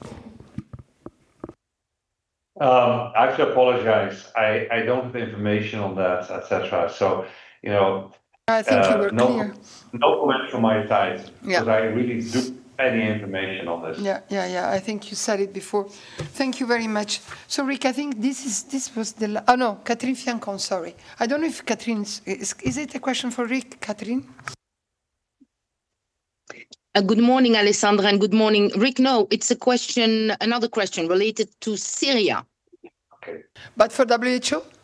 Um, I have to apologize. I, I don't have information on that, et cetera. So, you know, I think uh, you were no, clear. No comment from my side, yeah. because I really do have any information on this. Yeah, yeah, yeah. I think you said it before. Thank you very much. So, Rick, I think this is this was the. Oh no, Catherine Fiancon. Sorry, I don't know if Catherine is. Is it a question for Rick, Catherine? Uh, good morning, Alessandra, and good morning, Rick. No, it's a question, another question related to Syria. Okay. But for W H O?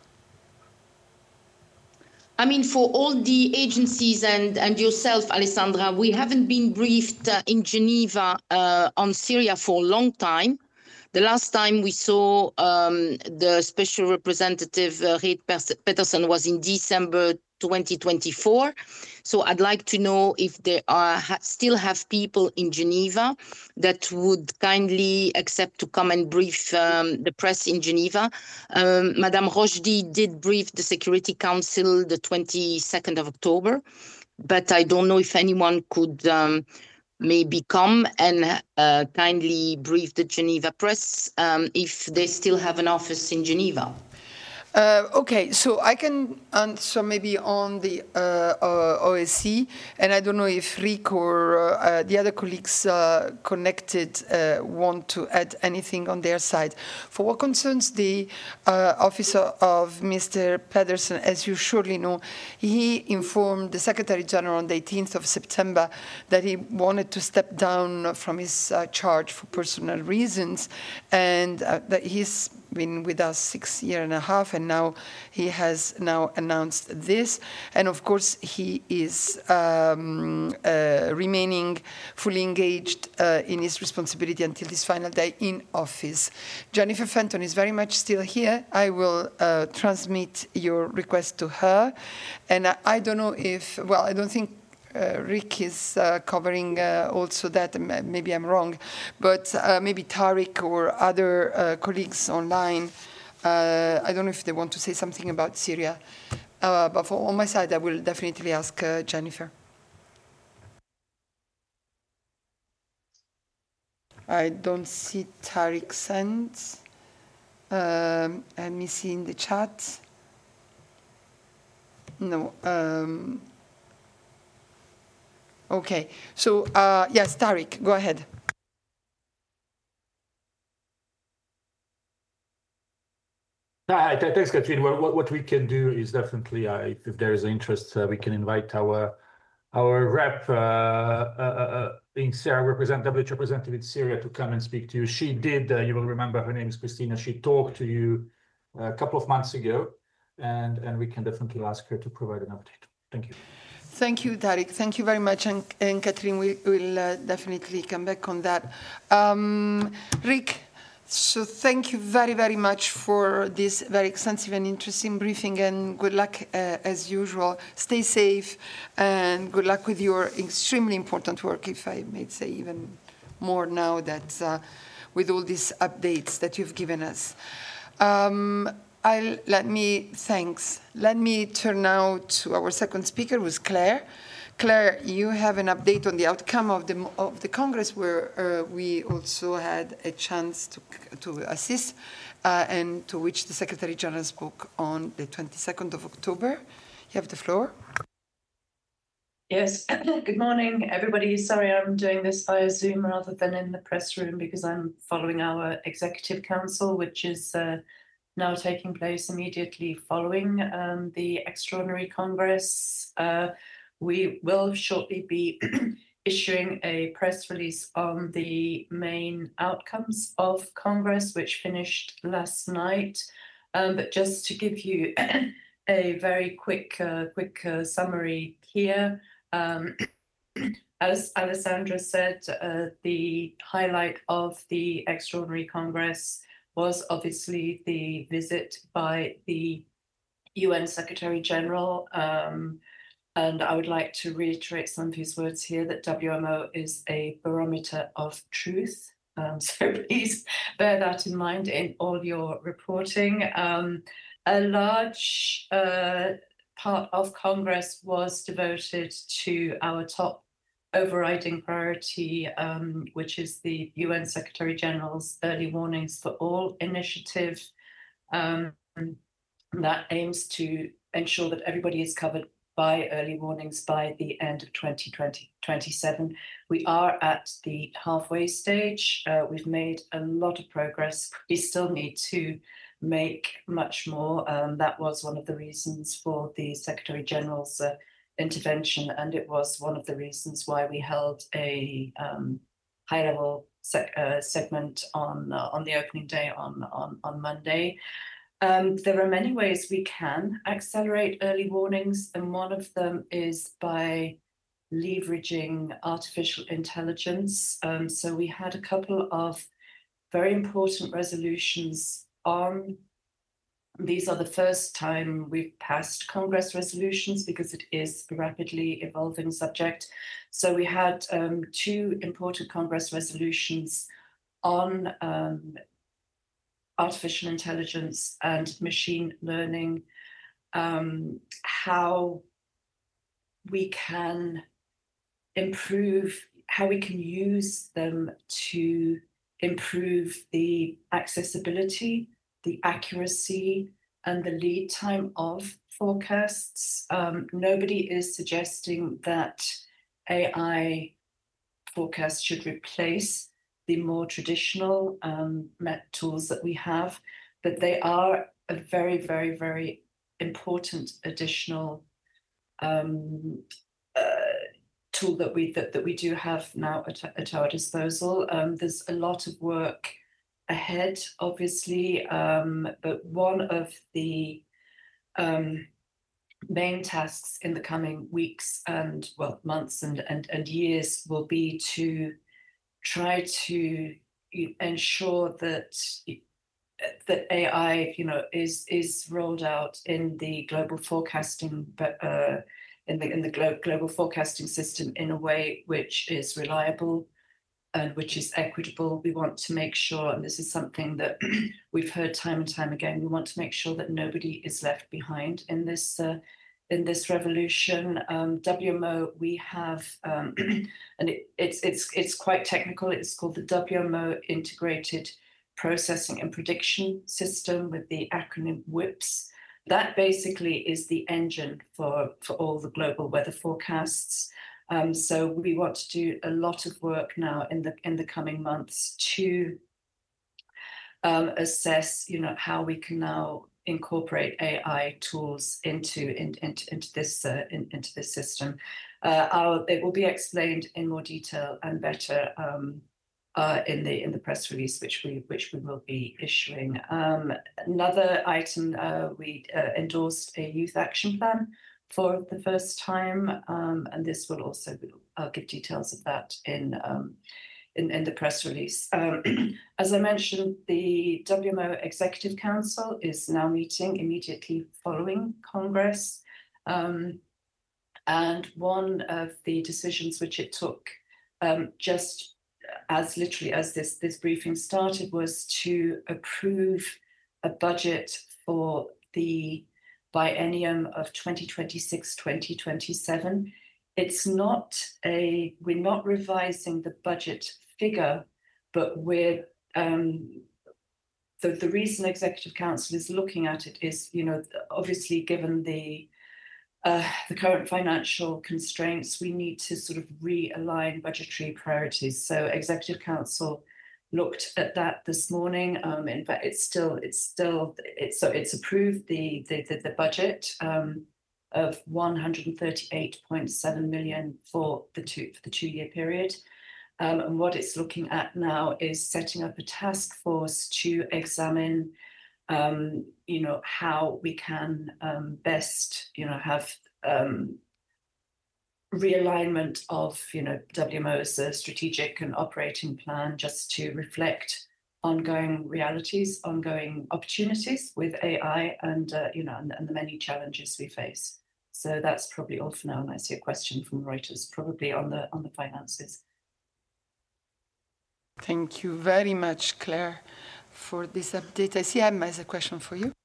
I mean, for all the agencies and, and yourself, Alessandra, we haven't been briefed uh, in Geneva uh, on Syria for a long time. The last time we saw um, the special representative, uh, Reid Peterson, was in December twenty twenty-four. So I'd like to know if there are ha still have people in Geneva that would kindly accept to come and brief um, the press in Geneva. Um, Madame Rochdi did brief the Security Council the twenty-second of October, but I don't know if anyone could um, maybe come and uh, kindly brief the Geneva press um, if they still have an office in Geneva. Uh, okay, so I can answer maybe on the uh, uh, O S C, and I don't know if Rick or uh, the other colleagues uh, connected uh, want to add anything on their side. For what concerns the uh, office of Mister Pedersen, as you surely know, he informed the Secretary General on the eighteenth of September that he wanted to step down from his uh, charge for personal reasons, and uh, that he's been with us six year and a half, and now he has now announced this. And of course, he is um, uh, remaining fully engaged uh, in his responsibility until his final day in office. Jennifer Fenton is very much still here. I will uh, transmit your request to her. And I, I don't know if, well, I don't think Uh, Rick is uh, covering uh, also that, maybe I'm wrong, but uh, maybe Tariq or other uh, colleagues online, uh, I don't know if they want to say something about Syria, uh, but for, on my side, I will definitely ask uh, Jennifer. I don't see Tariq sent. Um, let me see in the chat. No. Um, okay. So, uh, yes, Tariq, go ahead. Hi, thanks, Catherine. Well, what, what we can do is definitely, uh, if, if there is interest, uh, we can invite our our rep uh, uh, uh, in Syria, represent W H O representative in Syria, to come and speak to you. She did. Uh, you will remember her name is Christina. She talked to you a couple of months ago, and and we can definitely ask her to provide an update. Thank you. Thank you, Tariq. Thank you very much. And, and Catherine, we will uh, definitely come back on that. Um, Rick, so thank you very, very much for this very extensive and interesting briefing, and good luck uh, as usual. Stay safe and good luck with your extremely important work, if I may say even more now that uh, with all these updates that you've given us. Um, I'll, let me, thanks. Let me turn now to our second speaker, who's Claire. Claire, you have an update on the outcome of the of the Congress, where uh, we also had a chance to to assist, uh, and to which the Secretary General spoke on the twenty-second of October. You have the floor. Yes. Good morning, everybody. Sorry, I'm doing this via Zoom rather than in the press room because I'm following our Executive Council, which is uh, now taking place immediately following um, the Extraordinary Congress. Uh, we will shortly be issuing a press release on the main outcomes of Congress, which finished last night. Um, but just to give you a very quick, uh, quick uh, summary here, um, as Alessandra said, uh, the highlight of the Extraordinary Congress was obviously the visit by the U N Secretary General. Um, and I would like to reiterate some of his words here that W M O is a barometer of truth. Um, so please bear that in mind in all your reporting. Um, a large uh, part of Congress was devoted to our top overriding priority, um, which is the U N Secretary General's Early Warnings for All initiative. Um, that aims to ensure that everybody is covered by early warnings by the end of twenty twenty-seven. We are at the halfway stage. Uh, we've made a lot of progress. We still need to make much more. Um, that was one of the reasons for the Secretary General's uh, intervention, and it was one of the reasons why we held a um, high-level sec uh, segment on uh, on the opening day on on on Monday. Um, there are many ways we can accelerate early warnings, and one of them is by leveraging artificial intelligence. Um, so we had a couple of very important resolutions on. These are the first time we've passed Congress resolutions because it is a rapidly evolving subject. So we had um, two important Congress resolutions on um, artificial intelligence and machine learning, um, how we can improve, how we can use them to improve the accessibility, the accuracy, and the lead time of forecasts. Um, nobody is suggesting that A I forecasts should replace the more traditional um, tools that we have, but they are a very, very, very important additional um, uh, tool that we that, that we do have now at, at our disposal. Um, there's a lot of work ahead, obviously, um, but one of the um, main tasks in the coming weeks and well months and and, and years will be to try to ensure that that A I, you know, is is rolled out in the global forecasting, but uh, in the in the glo global forecasting system in a way which is reliable and which is equitable. We want to make sure, and this is something that we've heard time and time again, we want to make sure that nobody is left behind in this uh, in this revolution. um, W M O, we have, um, and it, it's it's it's quite technical. It's called the W M O Integrated Processing and Prediction System, with the acronym WIPS. that basically is the engine for, for all the global weather forecasts. Um, so we want to do a lot of work now in the in the coming months to um, assess, you know, how we can now incorporate A I tools into in, into into this uh, in, into this system. Uh, our, it will be explained in more detail and better um, uh, in the in the press release, which we which we will be issuing. Um, another item, uh, we uh, endorsed a youth action plan for the first time, um, and this will also I'll give details of that in um, in, in the press release. Um, as I mentioned, the W M O Executive Council is now meeting immediately following Congress, um, and one of the decisions which it took um, just as literally as this this briefing started was to approve a budget for the biennium of twenty twenty-six to twenty twenty-seven. It's not a, we're not revising the budget figure, but we're, um, the, the reason Executive Council is looking at it is, you know, obviously given the, uh, the current financial constraints, we need to sort of realign budgetary priorities. So Executive Council looked at that this morning. Um, in fact, it's still, it's still, it's so it's approved the the the, the budget um, of one hundred thirty-eight point seven million for the two for the two-year period. Um, and what it's looking at now is setting up a task force to examine, um, you know, how we can um, best, you know, have um, realignment of, you know, W M O's uh, strategic and operating plan just to reflect ongoing realities, ongoing opportunities with A I and, uh, you know, and, and the many challenges we face. So that's probably all for now. And I see a question from Reuters, probably on the on the finances. Thank you very much, Claire, for this update. I see Emma has a question for you.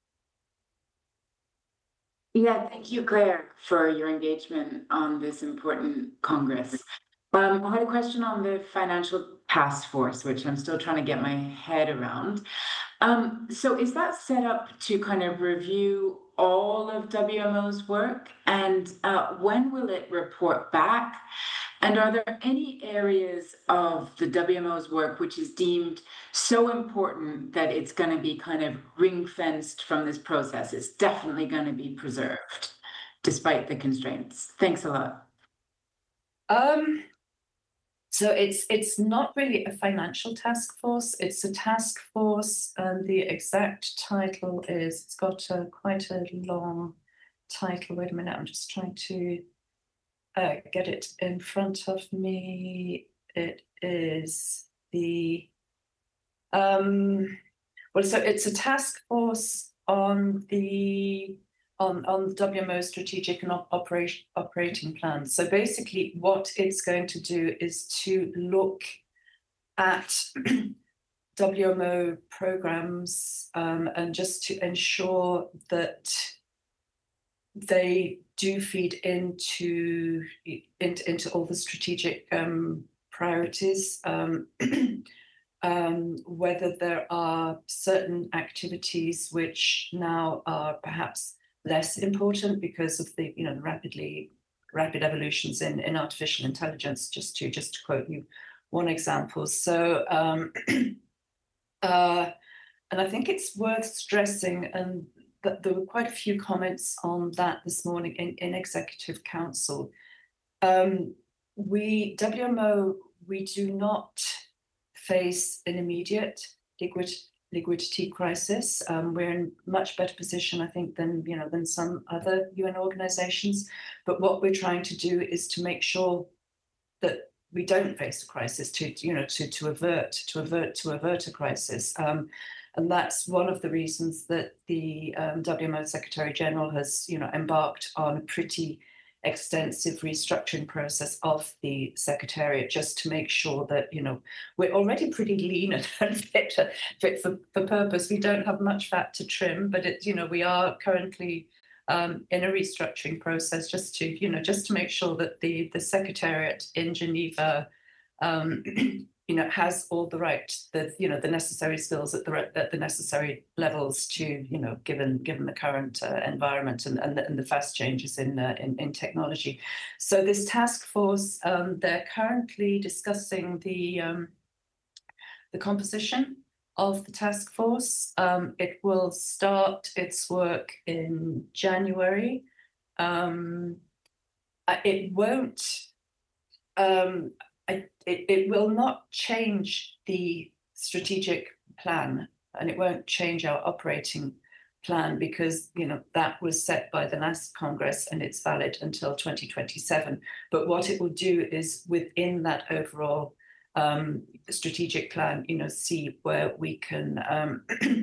Yeah, thank you, Claire, for your engagement on this important Congress. Um, I had a question on the financial task force, which I'm still trying to get my head around. Um, so is that set up to kind of review all of W M O's work? And uh, when will it report back? And are there any areas of the W M O's work which is deemed so important that it's going to be kind of ring-fenced from this process? It's definitely going to be preserved, despite the constraints. Thanks a lot. Um, so it's it's not really a financial task force. It's a task force, and the exact title is, it's got a, quite a long title. Wait a minute, I'm just trying to Uh, get it in front of me. It is the um well so it's a task force on the on on W M O strategic and op operation operating plans. So basically what it's going to do is to look at W M O programs um, and just to ensure that they do feed into into, into all the strategic um, priorities, um, um, whether there are certain activities which now are perhaps less important because of the you know rapidly rapid evolutions in, in artificial intelligence. Just to just to quote you one example. So um, uh, and I think it's worth stressing and. But there were quite a few comments on that this morning in, in Executive Council. Um, we, W M O, we do not face an immediate liquid, liquidity crisis. Um, we're in much better position, I think, than, you know, than some other U N organizations. But what we're trying to do is to make sure that we don't face a crisis, to, you know, to, to avert, to avert, to avert a crisis. Um, And that's one of the reasons that the um, W M O Secretary General has, you know, embarked on a pretty extensive restructuring process of the Secretariat, just to make sure that, you know, we're already pretty lean and fit, fit for, for purpose. We don't have much fat to trim, but it, you know, we are currently um, in a restructuring process, just to, you know, just to make sure that the the Secretariat in Geneva um, you know, has all the right, the you know, the necessary skills at the at the necessary levels to, you know, given given the current uh, environment and and the, and the fast changes in, uh, in in technology. So this task force, um, they're currently discussing the um, the composition of the task force. Um, it will start its work in January. Um, it won't. Um, I, it, it will not change the strategic plan, and it won't change our operating plan, because, you know, that was set by the last Congress and it's valid until twenty twenty-seven. But what it will do is, within that overall um, strategic plan, you know, see where we can, um,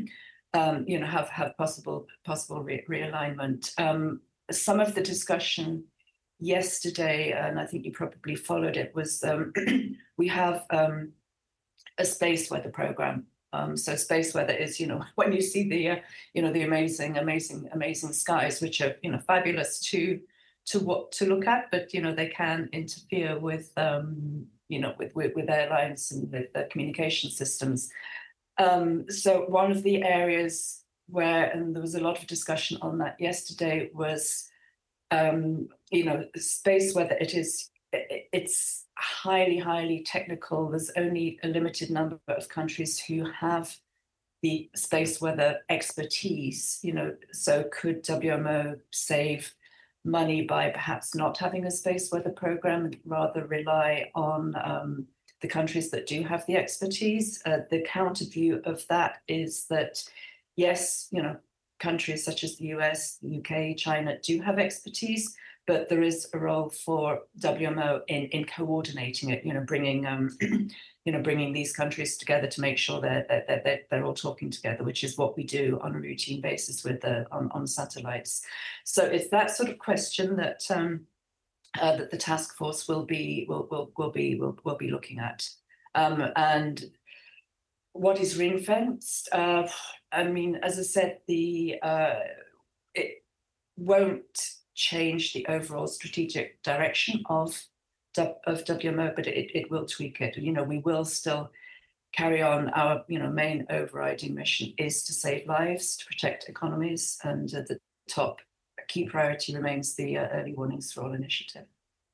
um, you know, have have possible possible re realignment. Um, some of the discussion yesterday, and I think you probably followed it, was um, we have um, a space weather program. Um, so space weather is, you know, when you see the, uh, you know, the amazing, amazing, amazing skies, which are, you know, fabulous to to what to look at, but, you know, they can interfere with, um, you know, with, with with airlines and with the communication systems. Um, so one of the areas where, and there was a lot of discussion on that yesterday, was Um, you know, space weather. It is, it, it's highly, highly technical. There's only a limited number of countries who have the space weather expertise, you know, so could W M O save money by perhaps not having a space weather program and rather rely on um, the countries that do have the expertise? Uh, the counter view of that is that, yes, you know, countries such as the U S, the U K, China do have expertise, but there is a role for W M O in in coordinating it. You know, bringing um, you know, bringing these countries together to make sure that they're, they're, they're, they're all talking together, which is what we do on a routine basis with the on, on satellites. So it's that sort of question that um, uh, that the task force will be will will will be will will be looking at, um, and. What is ring fenced? Uh, I mean, as I said, the uh, it won't change the overall strategic direction of of W M O, but it, it will tweak it. You know, we will still carry on. Our, you know, main overriding mission is to save lives, to protect economies, and uh, the top key priority remains the uh, Early Warnings for All initiative.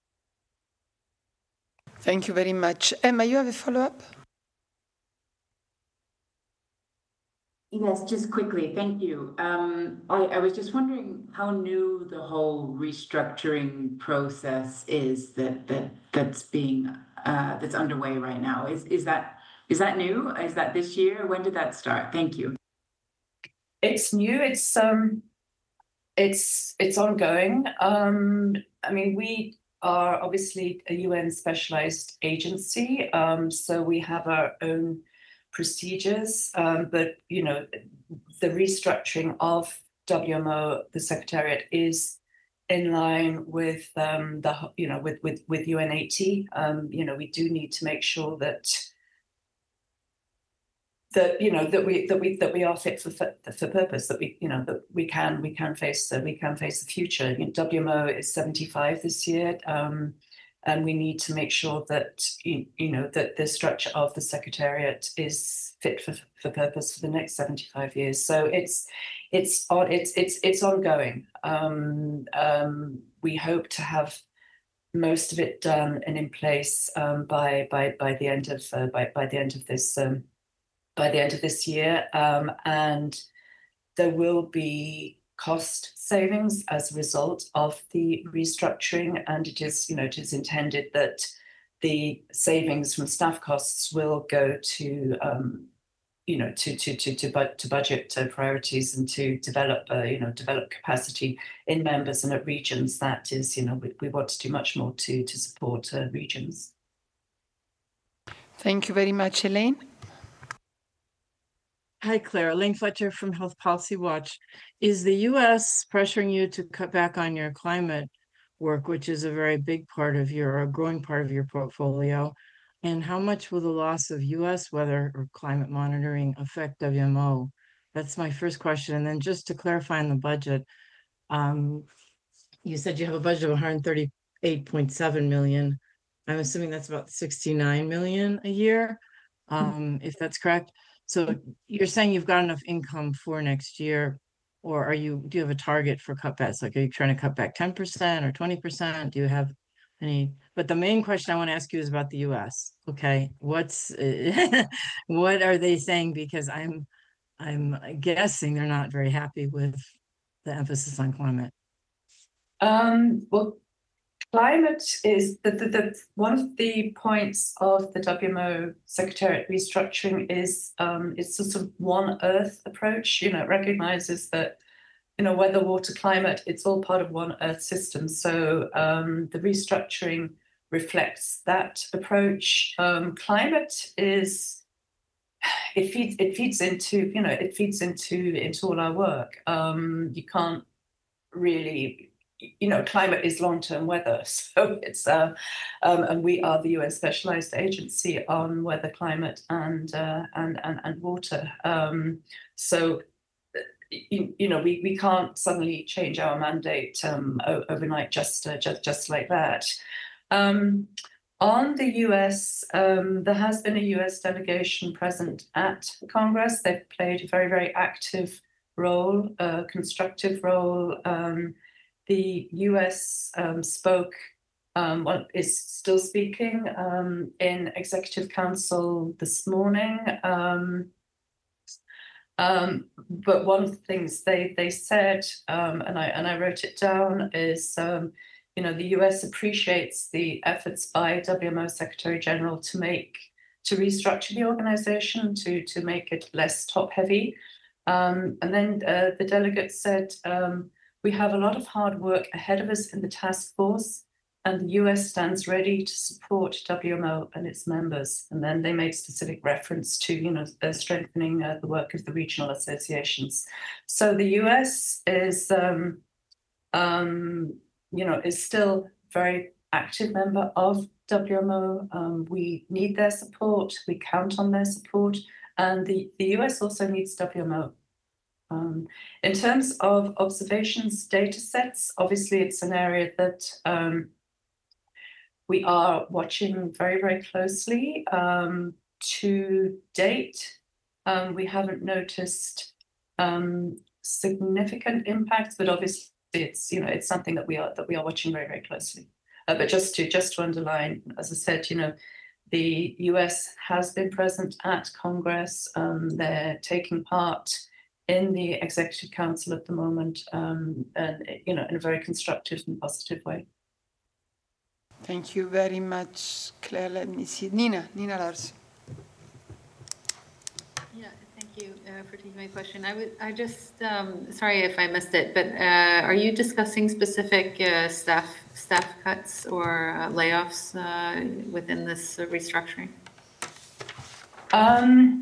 Thank you very much. Emma, you have a follow-up? Yes, just quickly, thank you. Um, I, I was just wondering how new the whole restructuring process is that that that's being uh, that's underway right now. Is is that is that new? Is that this year? When did that start? Thank you. It's new. It's um, it's it's ongoing. Um, I mean, we are obviously a U N specialized agency, um, so we have our own procedures, um, but, you know, the restructuring of W M O, the Secretariat, is in line with um, the, you know, with with with U N eighty. Um, you know, we do need to make sure that that you know that we that we that we are fit for for, for purpose. That we you know that we can we can face uh, we can face the future. You know, W M O is seventy-five this year. Um, And we need to make sure that you, you know that the structure of the Secretariat is fit for, for purpose for the next seventy-five years. So it's it's on it's it's it's ongoing. Um, um, we hope to have most of it done and in place um, by by by the end of uh, by by the end of this um, by the end of this year, um, and there will be cost savings as a result of the restructuring, and it is, you know, it is intended that the savings from staff costs will go to, um, you know, to to to to, bu to budget uh, priorities and to develop, uh, you know, develop capacity in members and at regions. That is, you know, we, we want to do much more to to support uh, regions. Thank you very much, Elaine. Hi, Claire. Elaine Fletcher from Health Policy Watch. Is the U S pressuring you to cut back on your climate work, which is a very big part of your, a growing part of your portfolio? And how much will the loss of U S weather or climate monitoring affect W M O? That's my first question. And then just to clarify on the budget, um, you said you have a budget of one hundred thirty-eight point seven million. I'm assuming that's about sixty-nine million a year, um, if that's correct. So you're saying you've got enough income for next year, or are you, do you have a target for cutbacks? Like, are you trying to cut back ten percent or twenty percent? Do you have any? But the main question I want to ask you is about the U S. Okay, what's what are they saying? Because I'm I'm guessing they're not very happy with the emphasis on climate. Um, well, climate is the, the, the one of the points of the W M O Secretariat restructuring is um, it's sort of one Earth approach. You know, it recognizes that, you know, weather, water, climate, it's all part of one Earth system. So um, the restructuring reflects that approach. Um, climate is, it feeds, it feeds into, you know, it feeds into, into all our work. Um, you can't really, you know, climate is long-term weather. So it's, uh, um, and we are the U N specialized agency on weather, climate, and, uh, and, and, and water. Um, so You, you know, we, we can't suddenly change our mandate um, overnight just, uh, just just like that. Um, on the U S, um, there has been a U S delegation present at Congress. They've played a very, very active role, a constructive role. Um, the U S um, spoke, um, well, is still speaking um, in Executive Council this morning. Um, Um, but one of the things they they said, um, and I and I wrote it down, is um, you know, the U S appreciates the efforts by W M O Secretary General to make to restructure the organization to to make it less top heavy. Um, and then uh, the delegate said, um, we have a lot of hard work ahead of us in the task force, and the U S stands ready to support W M O and its members. And then they made specific reference to, you know, uh, strengthening uh, the work of the regional associations. So the U S is, um, um, you know, is still a very active member of W M O. Um, we need their support. We count on their support. And the, the U S also needs W M O. Um, in terms of observations, data sets, obviously it's an area that um, we are watching very, very closely. Um, to date, um, we haven't noticed um, significant impacts, but obviously it's, you know, it's something that we are that we are watching very, very closely. Uh, but just to just to underline, as I said, you know, the U S has been present at Congress. Um, they're taking part in the Executive Council at the moment, um, and you know, in a very constructive and positive way. Thank you very much, Claire. Let me see. Nina, Nina Lars. Yeah, thank you uh, for taking my question. I would, I just, um, sorry if I missed it, but uh, are you discussing specific uh, staff staff cuts or uh, layoffs uh, within this uh, restructuring? Um.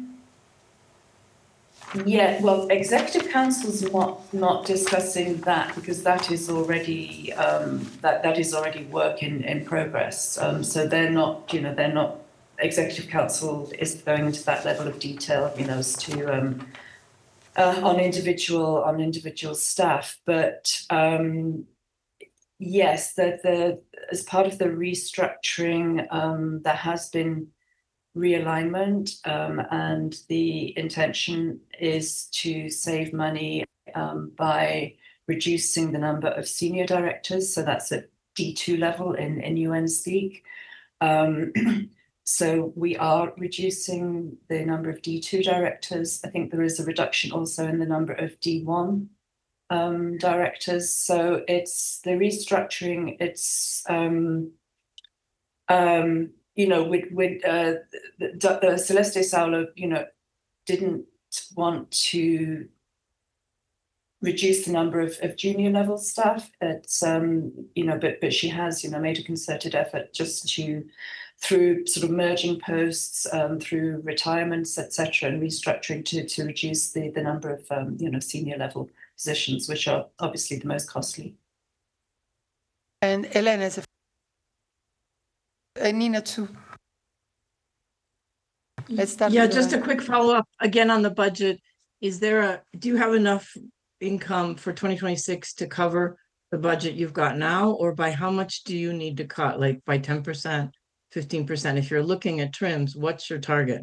Yeah, well, Executive Council's not not discussing that because that is already um, that that is already work in in progress. Um, so they're not, you know, they're not. Executive Council is going into that level of detail, you know, as to um, uh, on individual on individual staff. But um, yes, that the as part of the restructuring, um, there has been realignment, um, and the intention is to save money um, by reducing the number of senior directors. So that's at D two level in, in U N speak. Um, so we are reducing the number of D two directors. I think there is a reduction also in the number of D one um, directors. So it's the restructuring, it's um, um, you know, with, with uh, the, the Celeste Saulo, you know, didn't want to reduce the number of, of junior level staff. It's, um, you know, but but she has, you know, made a concerted effort just to, through sort of merging posts, um, through retirements, et cetera, and restructuring to to reduce the the number of, um, you know, senior level positions, which are obviously the most costly. And Elena is a Uh, Nina too. Let's start. Yeah, with just the... a quick follow-up again on the budget. Is there a, do you have enough income for twenty twenty-six to cover the budget you've got now, or by how much do you need to cut, like by ten percent fifteen percent? If you're looking at trims, what's your target?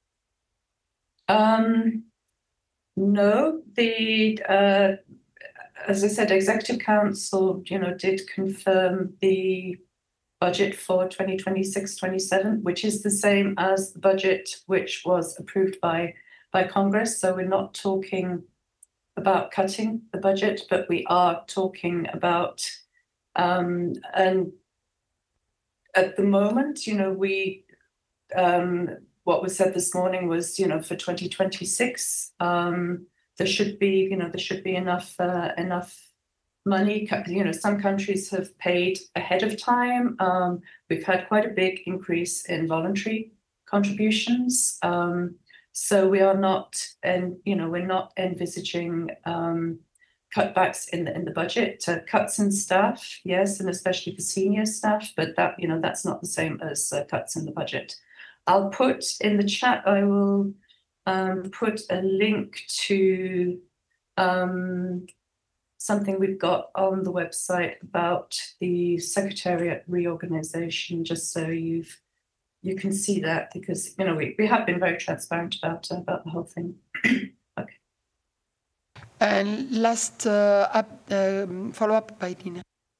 Um, no, the uh, as I said, Executive Council, you know, did confirm the budget for twenty twenty-six twenty-seven, which is the same as the budget which was approved by by Congress. So we're not talking about cutting the budget, but we are talking about um, and at the moment, you know, we um, what was said this morning was, you know, for twenty twenty-six, um, there should be, you know, there should be enough uh, enough money. You know, some countries have paid ahead of time. Um, we've had quite a big increase in voluntary contributions. Um, so we are not, and you know, we're not envisaging um, cutbacks in the in the budget. Uh, cuts in staff, yes, and especially for senior staff, but that, you know, that's not the same as uh, cuts in the budget. I'll put in the chat, I will um, put a link to um, something we've got on the website about the Secretariat reorganization, just so you've you can see that, because, you know, we, we have been very transparent about uh, about the whole thing. Okay. And last uh, up, um, follow-up by Dina.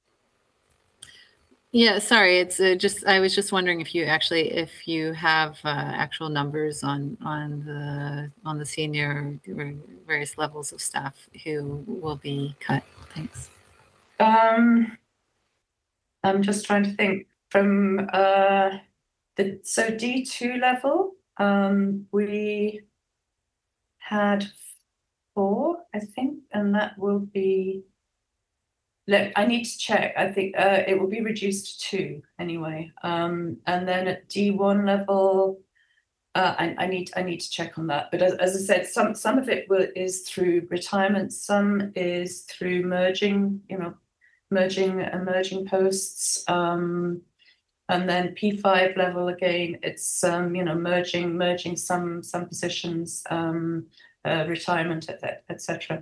Yeah, sorry. It's uh, just I was just wondering if you actually if you have uh, actual numbers on on the on the senior or various levels of staff who will be cut. Thanks. Um, I'm just trying to think from uh, the so D two level. Um, we had four, I think, and that will be. Look, I need to check. I think uh, it will be reduced to two anyway. Um, and then at D one level, uh, I, I need I need to check on that. But as, as I said, some some of it will, is through retirement. Some is through merging. You know, merging and merging posts. Um, and then P five level again, it's um, you know, merging merging some some positions, um, uh, retirement, et cetera.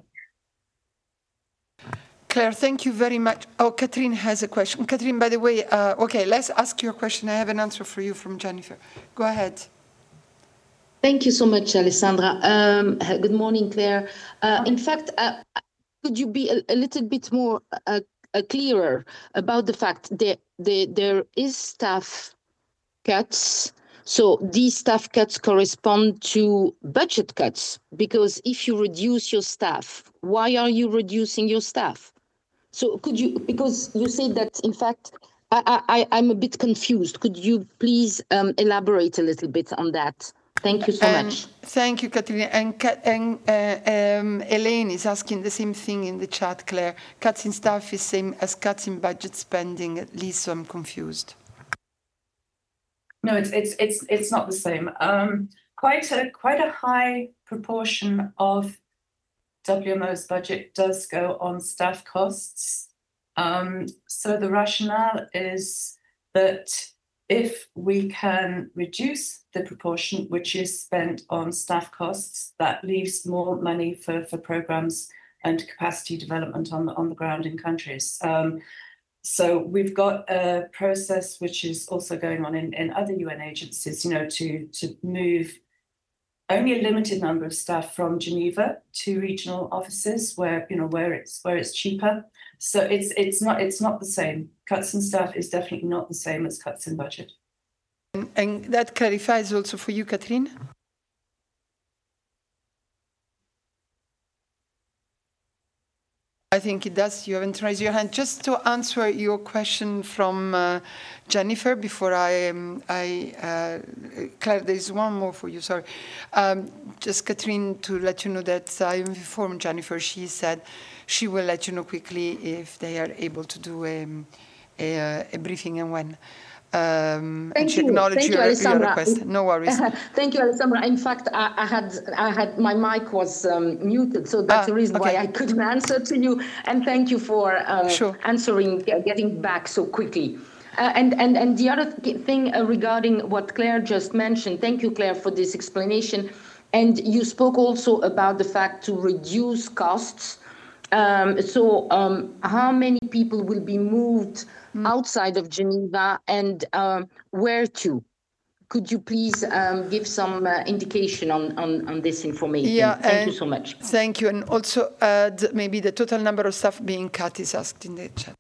Claire, thank you very much. Oh, Catherine has a question. Catherine, by the way, uh, okay, let's ask your question. I have an answer for you from Jennifer. Go ahead. Thank you so much, Alessandra. Um, good morning, Claire. Uh, in fact, uh, could you be a, a little bit more uh, uh, clearer about the fact that there, there is staff cuts? So these staff cuts correspond to budget cuts, because if you reduce your staff, why are you reducing your staff? So could you, because you said that, in fact, I, I, I'm a bit confused. Could you please um, elaborate a little bit on that? Thank you so and much. Thank you, Katrina. And, and uh, um, Elaine is asking the same thing in the chat, Claire. Cuts in staff is same as cuts in budget spending, at least, so I'm confused. No, it's it's it's it's not the same. Um, quite a quite a high proportion of W M O's budget does go on staff costs. Um, so the rationale is that if we can reduce the proportion which is spent on staff costs, that leaves more money for, for programs and capacity development on the, on the ground in countries. Um, so we've got a process which is also going on in, in other U N agencies, you know, to, to move only a limited number of staff from Geneva to regional offices where, you know, where it's where it's cheaper. So it's it's not it's not the same. Cuts in staff is definitely not the same as cuts in budget. And, and that clarifies also for you, Catherine? I think it does. You haven't raised your hand. Just to answer your question from uh, Jennifer before I, um, I uh, Claire, there's one more for you, sorry. Um, just Catherine, to let you know that I informed Jennifer. She said she will let you know quickly if they are able to do a, a, a briefing and when. Um, Thank and she you. acknowledged Thank your, you, your request. No worries. Thank you, Alessandra. In fact, I, I had, I had my mic was um, muted, so that's ah, the reason okay. why I couldn't answer to you. And thank you for uh, sure. answering, uh, getting back so quickly. Uh, and, and, and the other th thing uh, regarding what Claire just mentioned, thank you, Claire, for this explanation. And you spoke also about the fact to reduce costs. Um, so um, how many people will be moved mm. outside of Geneva, and um, where to? Could you please um, give some uh, indication on, on, on this information? Yeah, thank you so much. Thank you. And also add maybe the total number of staff being cut is asked in the chat.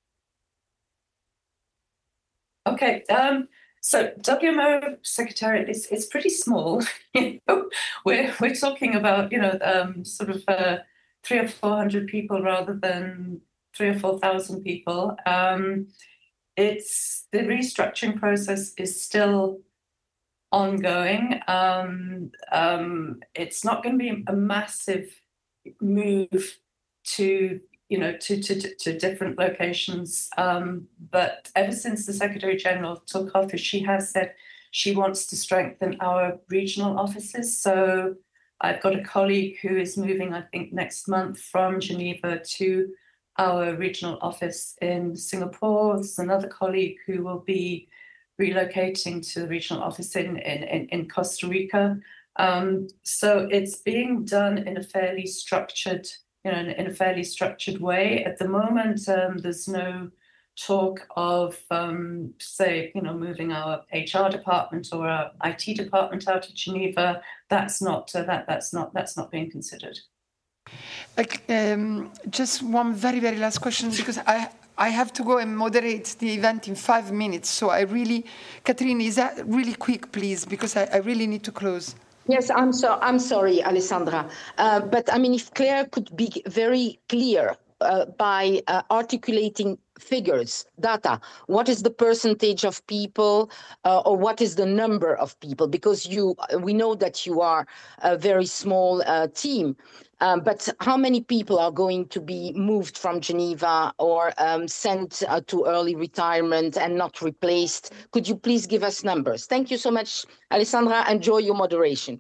Okay. Um, so W M O Secretariat is, is pretty small. You know, we're, we're talking about, you know, um, sort of uh, three or four hundred people rather than three or four thousand people. Um, it's the restructuring process is still ongoing. Um, um, it's not going to be a massive move to, you know, to, to, to different locations. Um, but ever since the Secretary General took office, she has said she wants to strengthen our regional offices. So I've got a colleague who is moving, I think, next month from Geneva to our regional office in Singapore. There's another colleague who will be relocating to the regional office in, in, in Costa Rica. Um, so it's being done in a fairly structured, you know, in, in a fairly structured way. At the moment, um, there's no talk of, um, say, you know, moving our H R department or our I T department out of Geneva. That's not uh, that. That's not. That's not being considered. Like, um, just one very, very last question, because I. I have to go and moderate the event in five minutes. So I really, Catherine, is that really quick, please? Because I, I really need to close. Yes, I'm so I'm sorry, Alessandra. Uh, but I mean, if Claire could be very clear uh, by uh, articulating figures, data, what is the percentage of people uh, or what is the number of people? Because you, we know that you are a very small uh, team. Um, but how many people are going to be moved from Geneva or um, sent uh, to early retirement and not replaced? Could you please give us numbers? Thank you so much, Alessandra. Enjoy your moderation.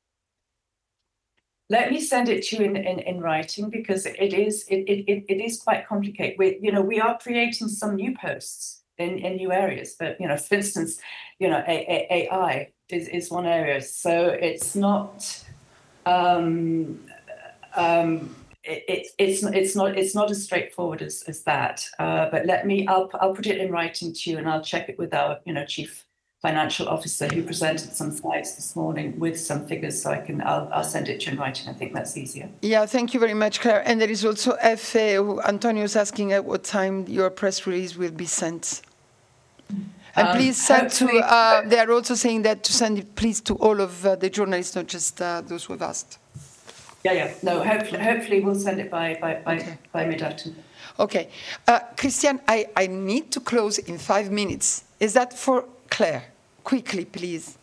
Let me send it to you in, in, in writing, because it is it, it, it is quite complicated. We, you know, we are creating some new posts in, in new areas, but, you know, for instance, you know, A I is, is one area. So it's not... Um, Um, it, it, it's it's not it's not as straightforward as, as that. Uh, but let me I'll I'll put it in writing to you, and I'll check it with our you know chief financial officer who presented some slides this morning with some figures, so I can I'll I'll send it to you in writing. I think that's easier. Yeah, thank you very much, Claire. And there is also F A. Who Antonio is asking at what time your press release will be sent. And um, please send to. Uh, they are also saying that to send it, please, to all of uh, the journalists, not just uh, those who have asked. Yeah, yeah. No, hopefully, hopefully we'll send it by by by, okay. by mid-afternoon. Okay, uh, Christian, I, I need to close in five minutes. Is that for Claire? Quickly, please.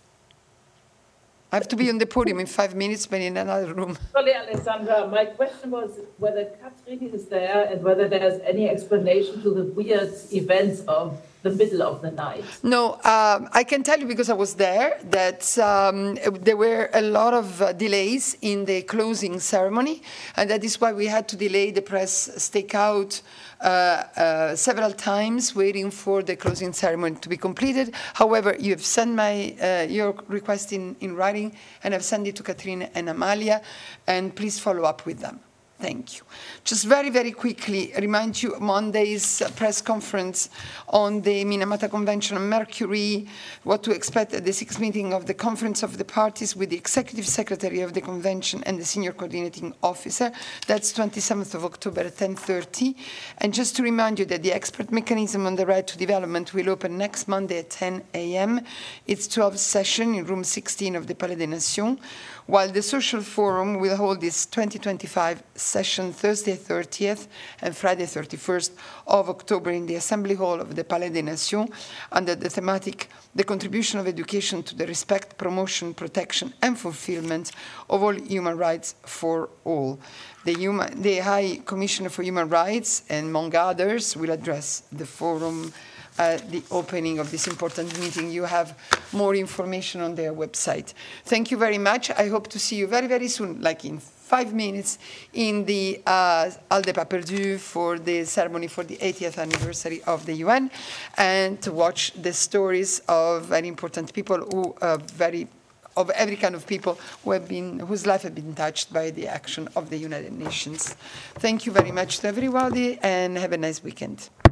I have to be on the podium in five minutes, but in another room. Sorry, Alessandra. My question was whether Catherine is there and whether there's any explanation to the weird events of the middle of the night. No, um, I can tell you, because I was there, that um, there were a lot of uh, delays in the closing ceremony, and that is why we had to delay the press stakeout uh, uh, several times, waiting for the closing ceremony to be completed. However, you have sent my uh, your request in, in writing, and I've sent it to Catherine and Amalia, and please follow up with them. Thank you. Just very, very quickly remind you Monday's press conference on the Minamata Convention on Mercury, what to expect at the sixth meeting of the Conference of the Parties with the Executive Secretary of the Convention and the Senior Coordinating Officer. That's twenty-seventh of October at ten thirty. And just to remind you that the expert mechanism on the right to development will open next Monday at ten a m It's twelfth session in room sixteen of the Palais des Nations, while the Social Forum will hold its twenty twenty-five session Thursday thirtieth and Friday thirty-first of October in the Assembly Hall of the Palais des Nations under the thematic The Contribution of Education to the Respect, Promotion, Protection and Fulfillment of All Human Rights for All. The, human, the High Commissioner for Human Rights, and among others, will address the forum at uh, the opening of this important meeting. You have more information on their website. Thank you very much. I hope to see you very, very soon, like in five minutes, in the uh, Halle des Pas Perdus for the ceremony for the eightieth anniversary of the U N, and to watch the stories of very important people who are very of every kind of people who have been, whose life have been touched by the action of the United Nations. Thank you very much to everybody, and have a nice weekend.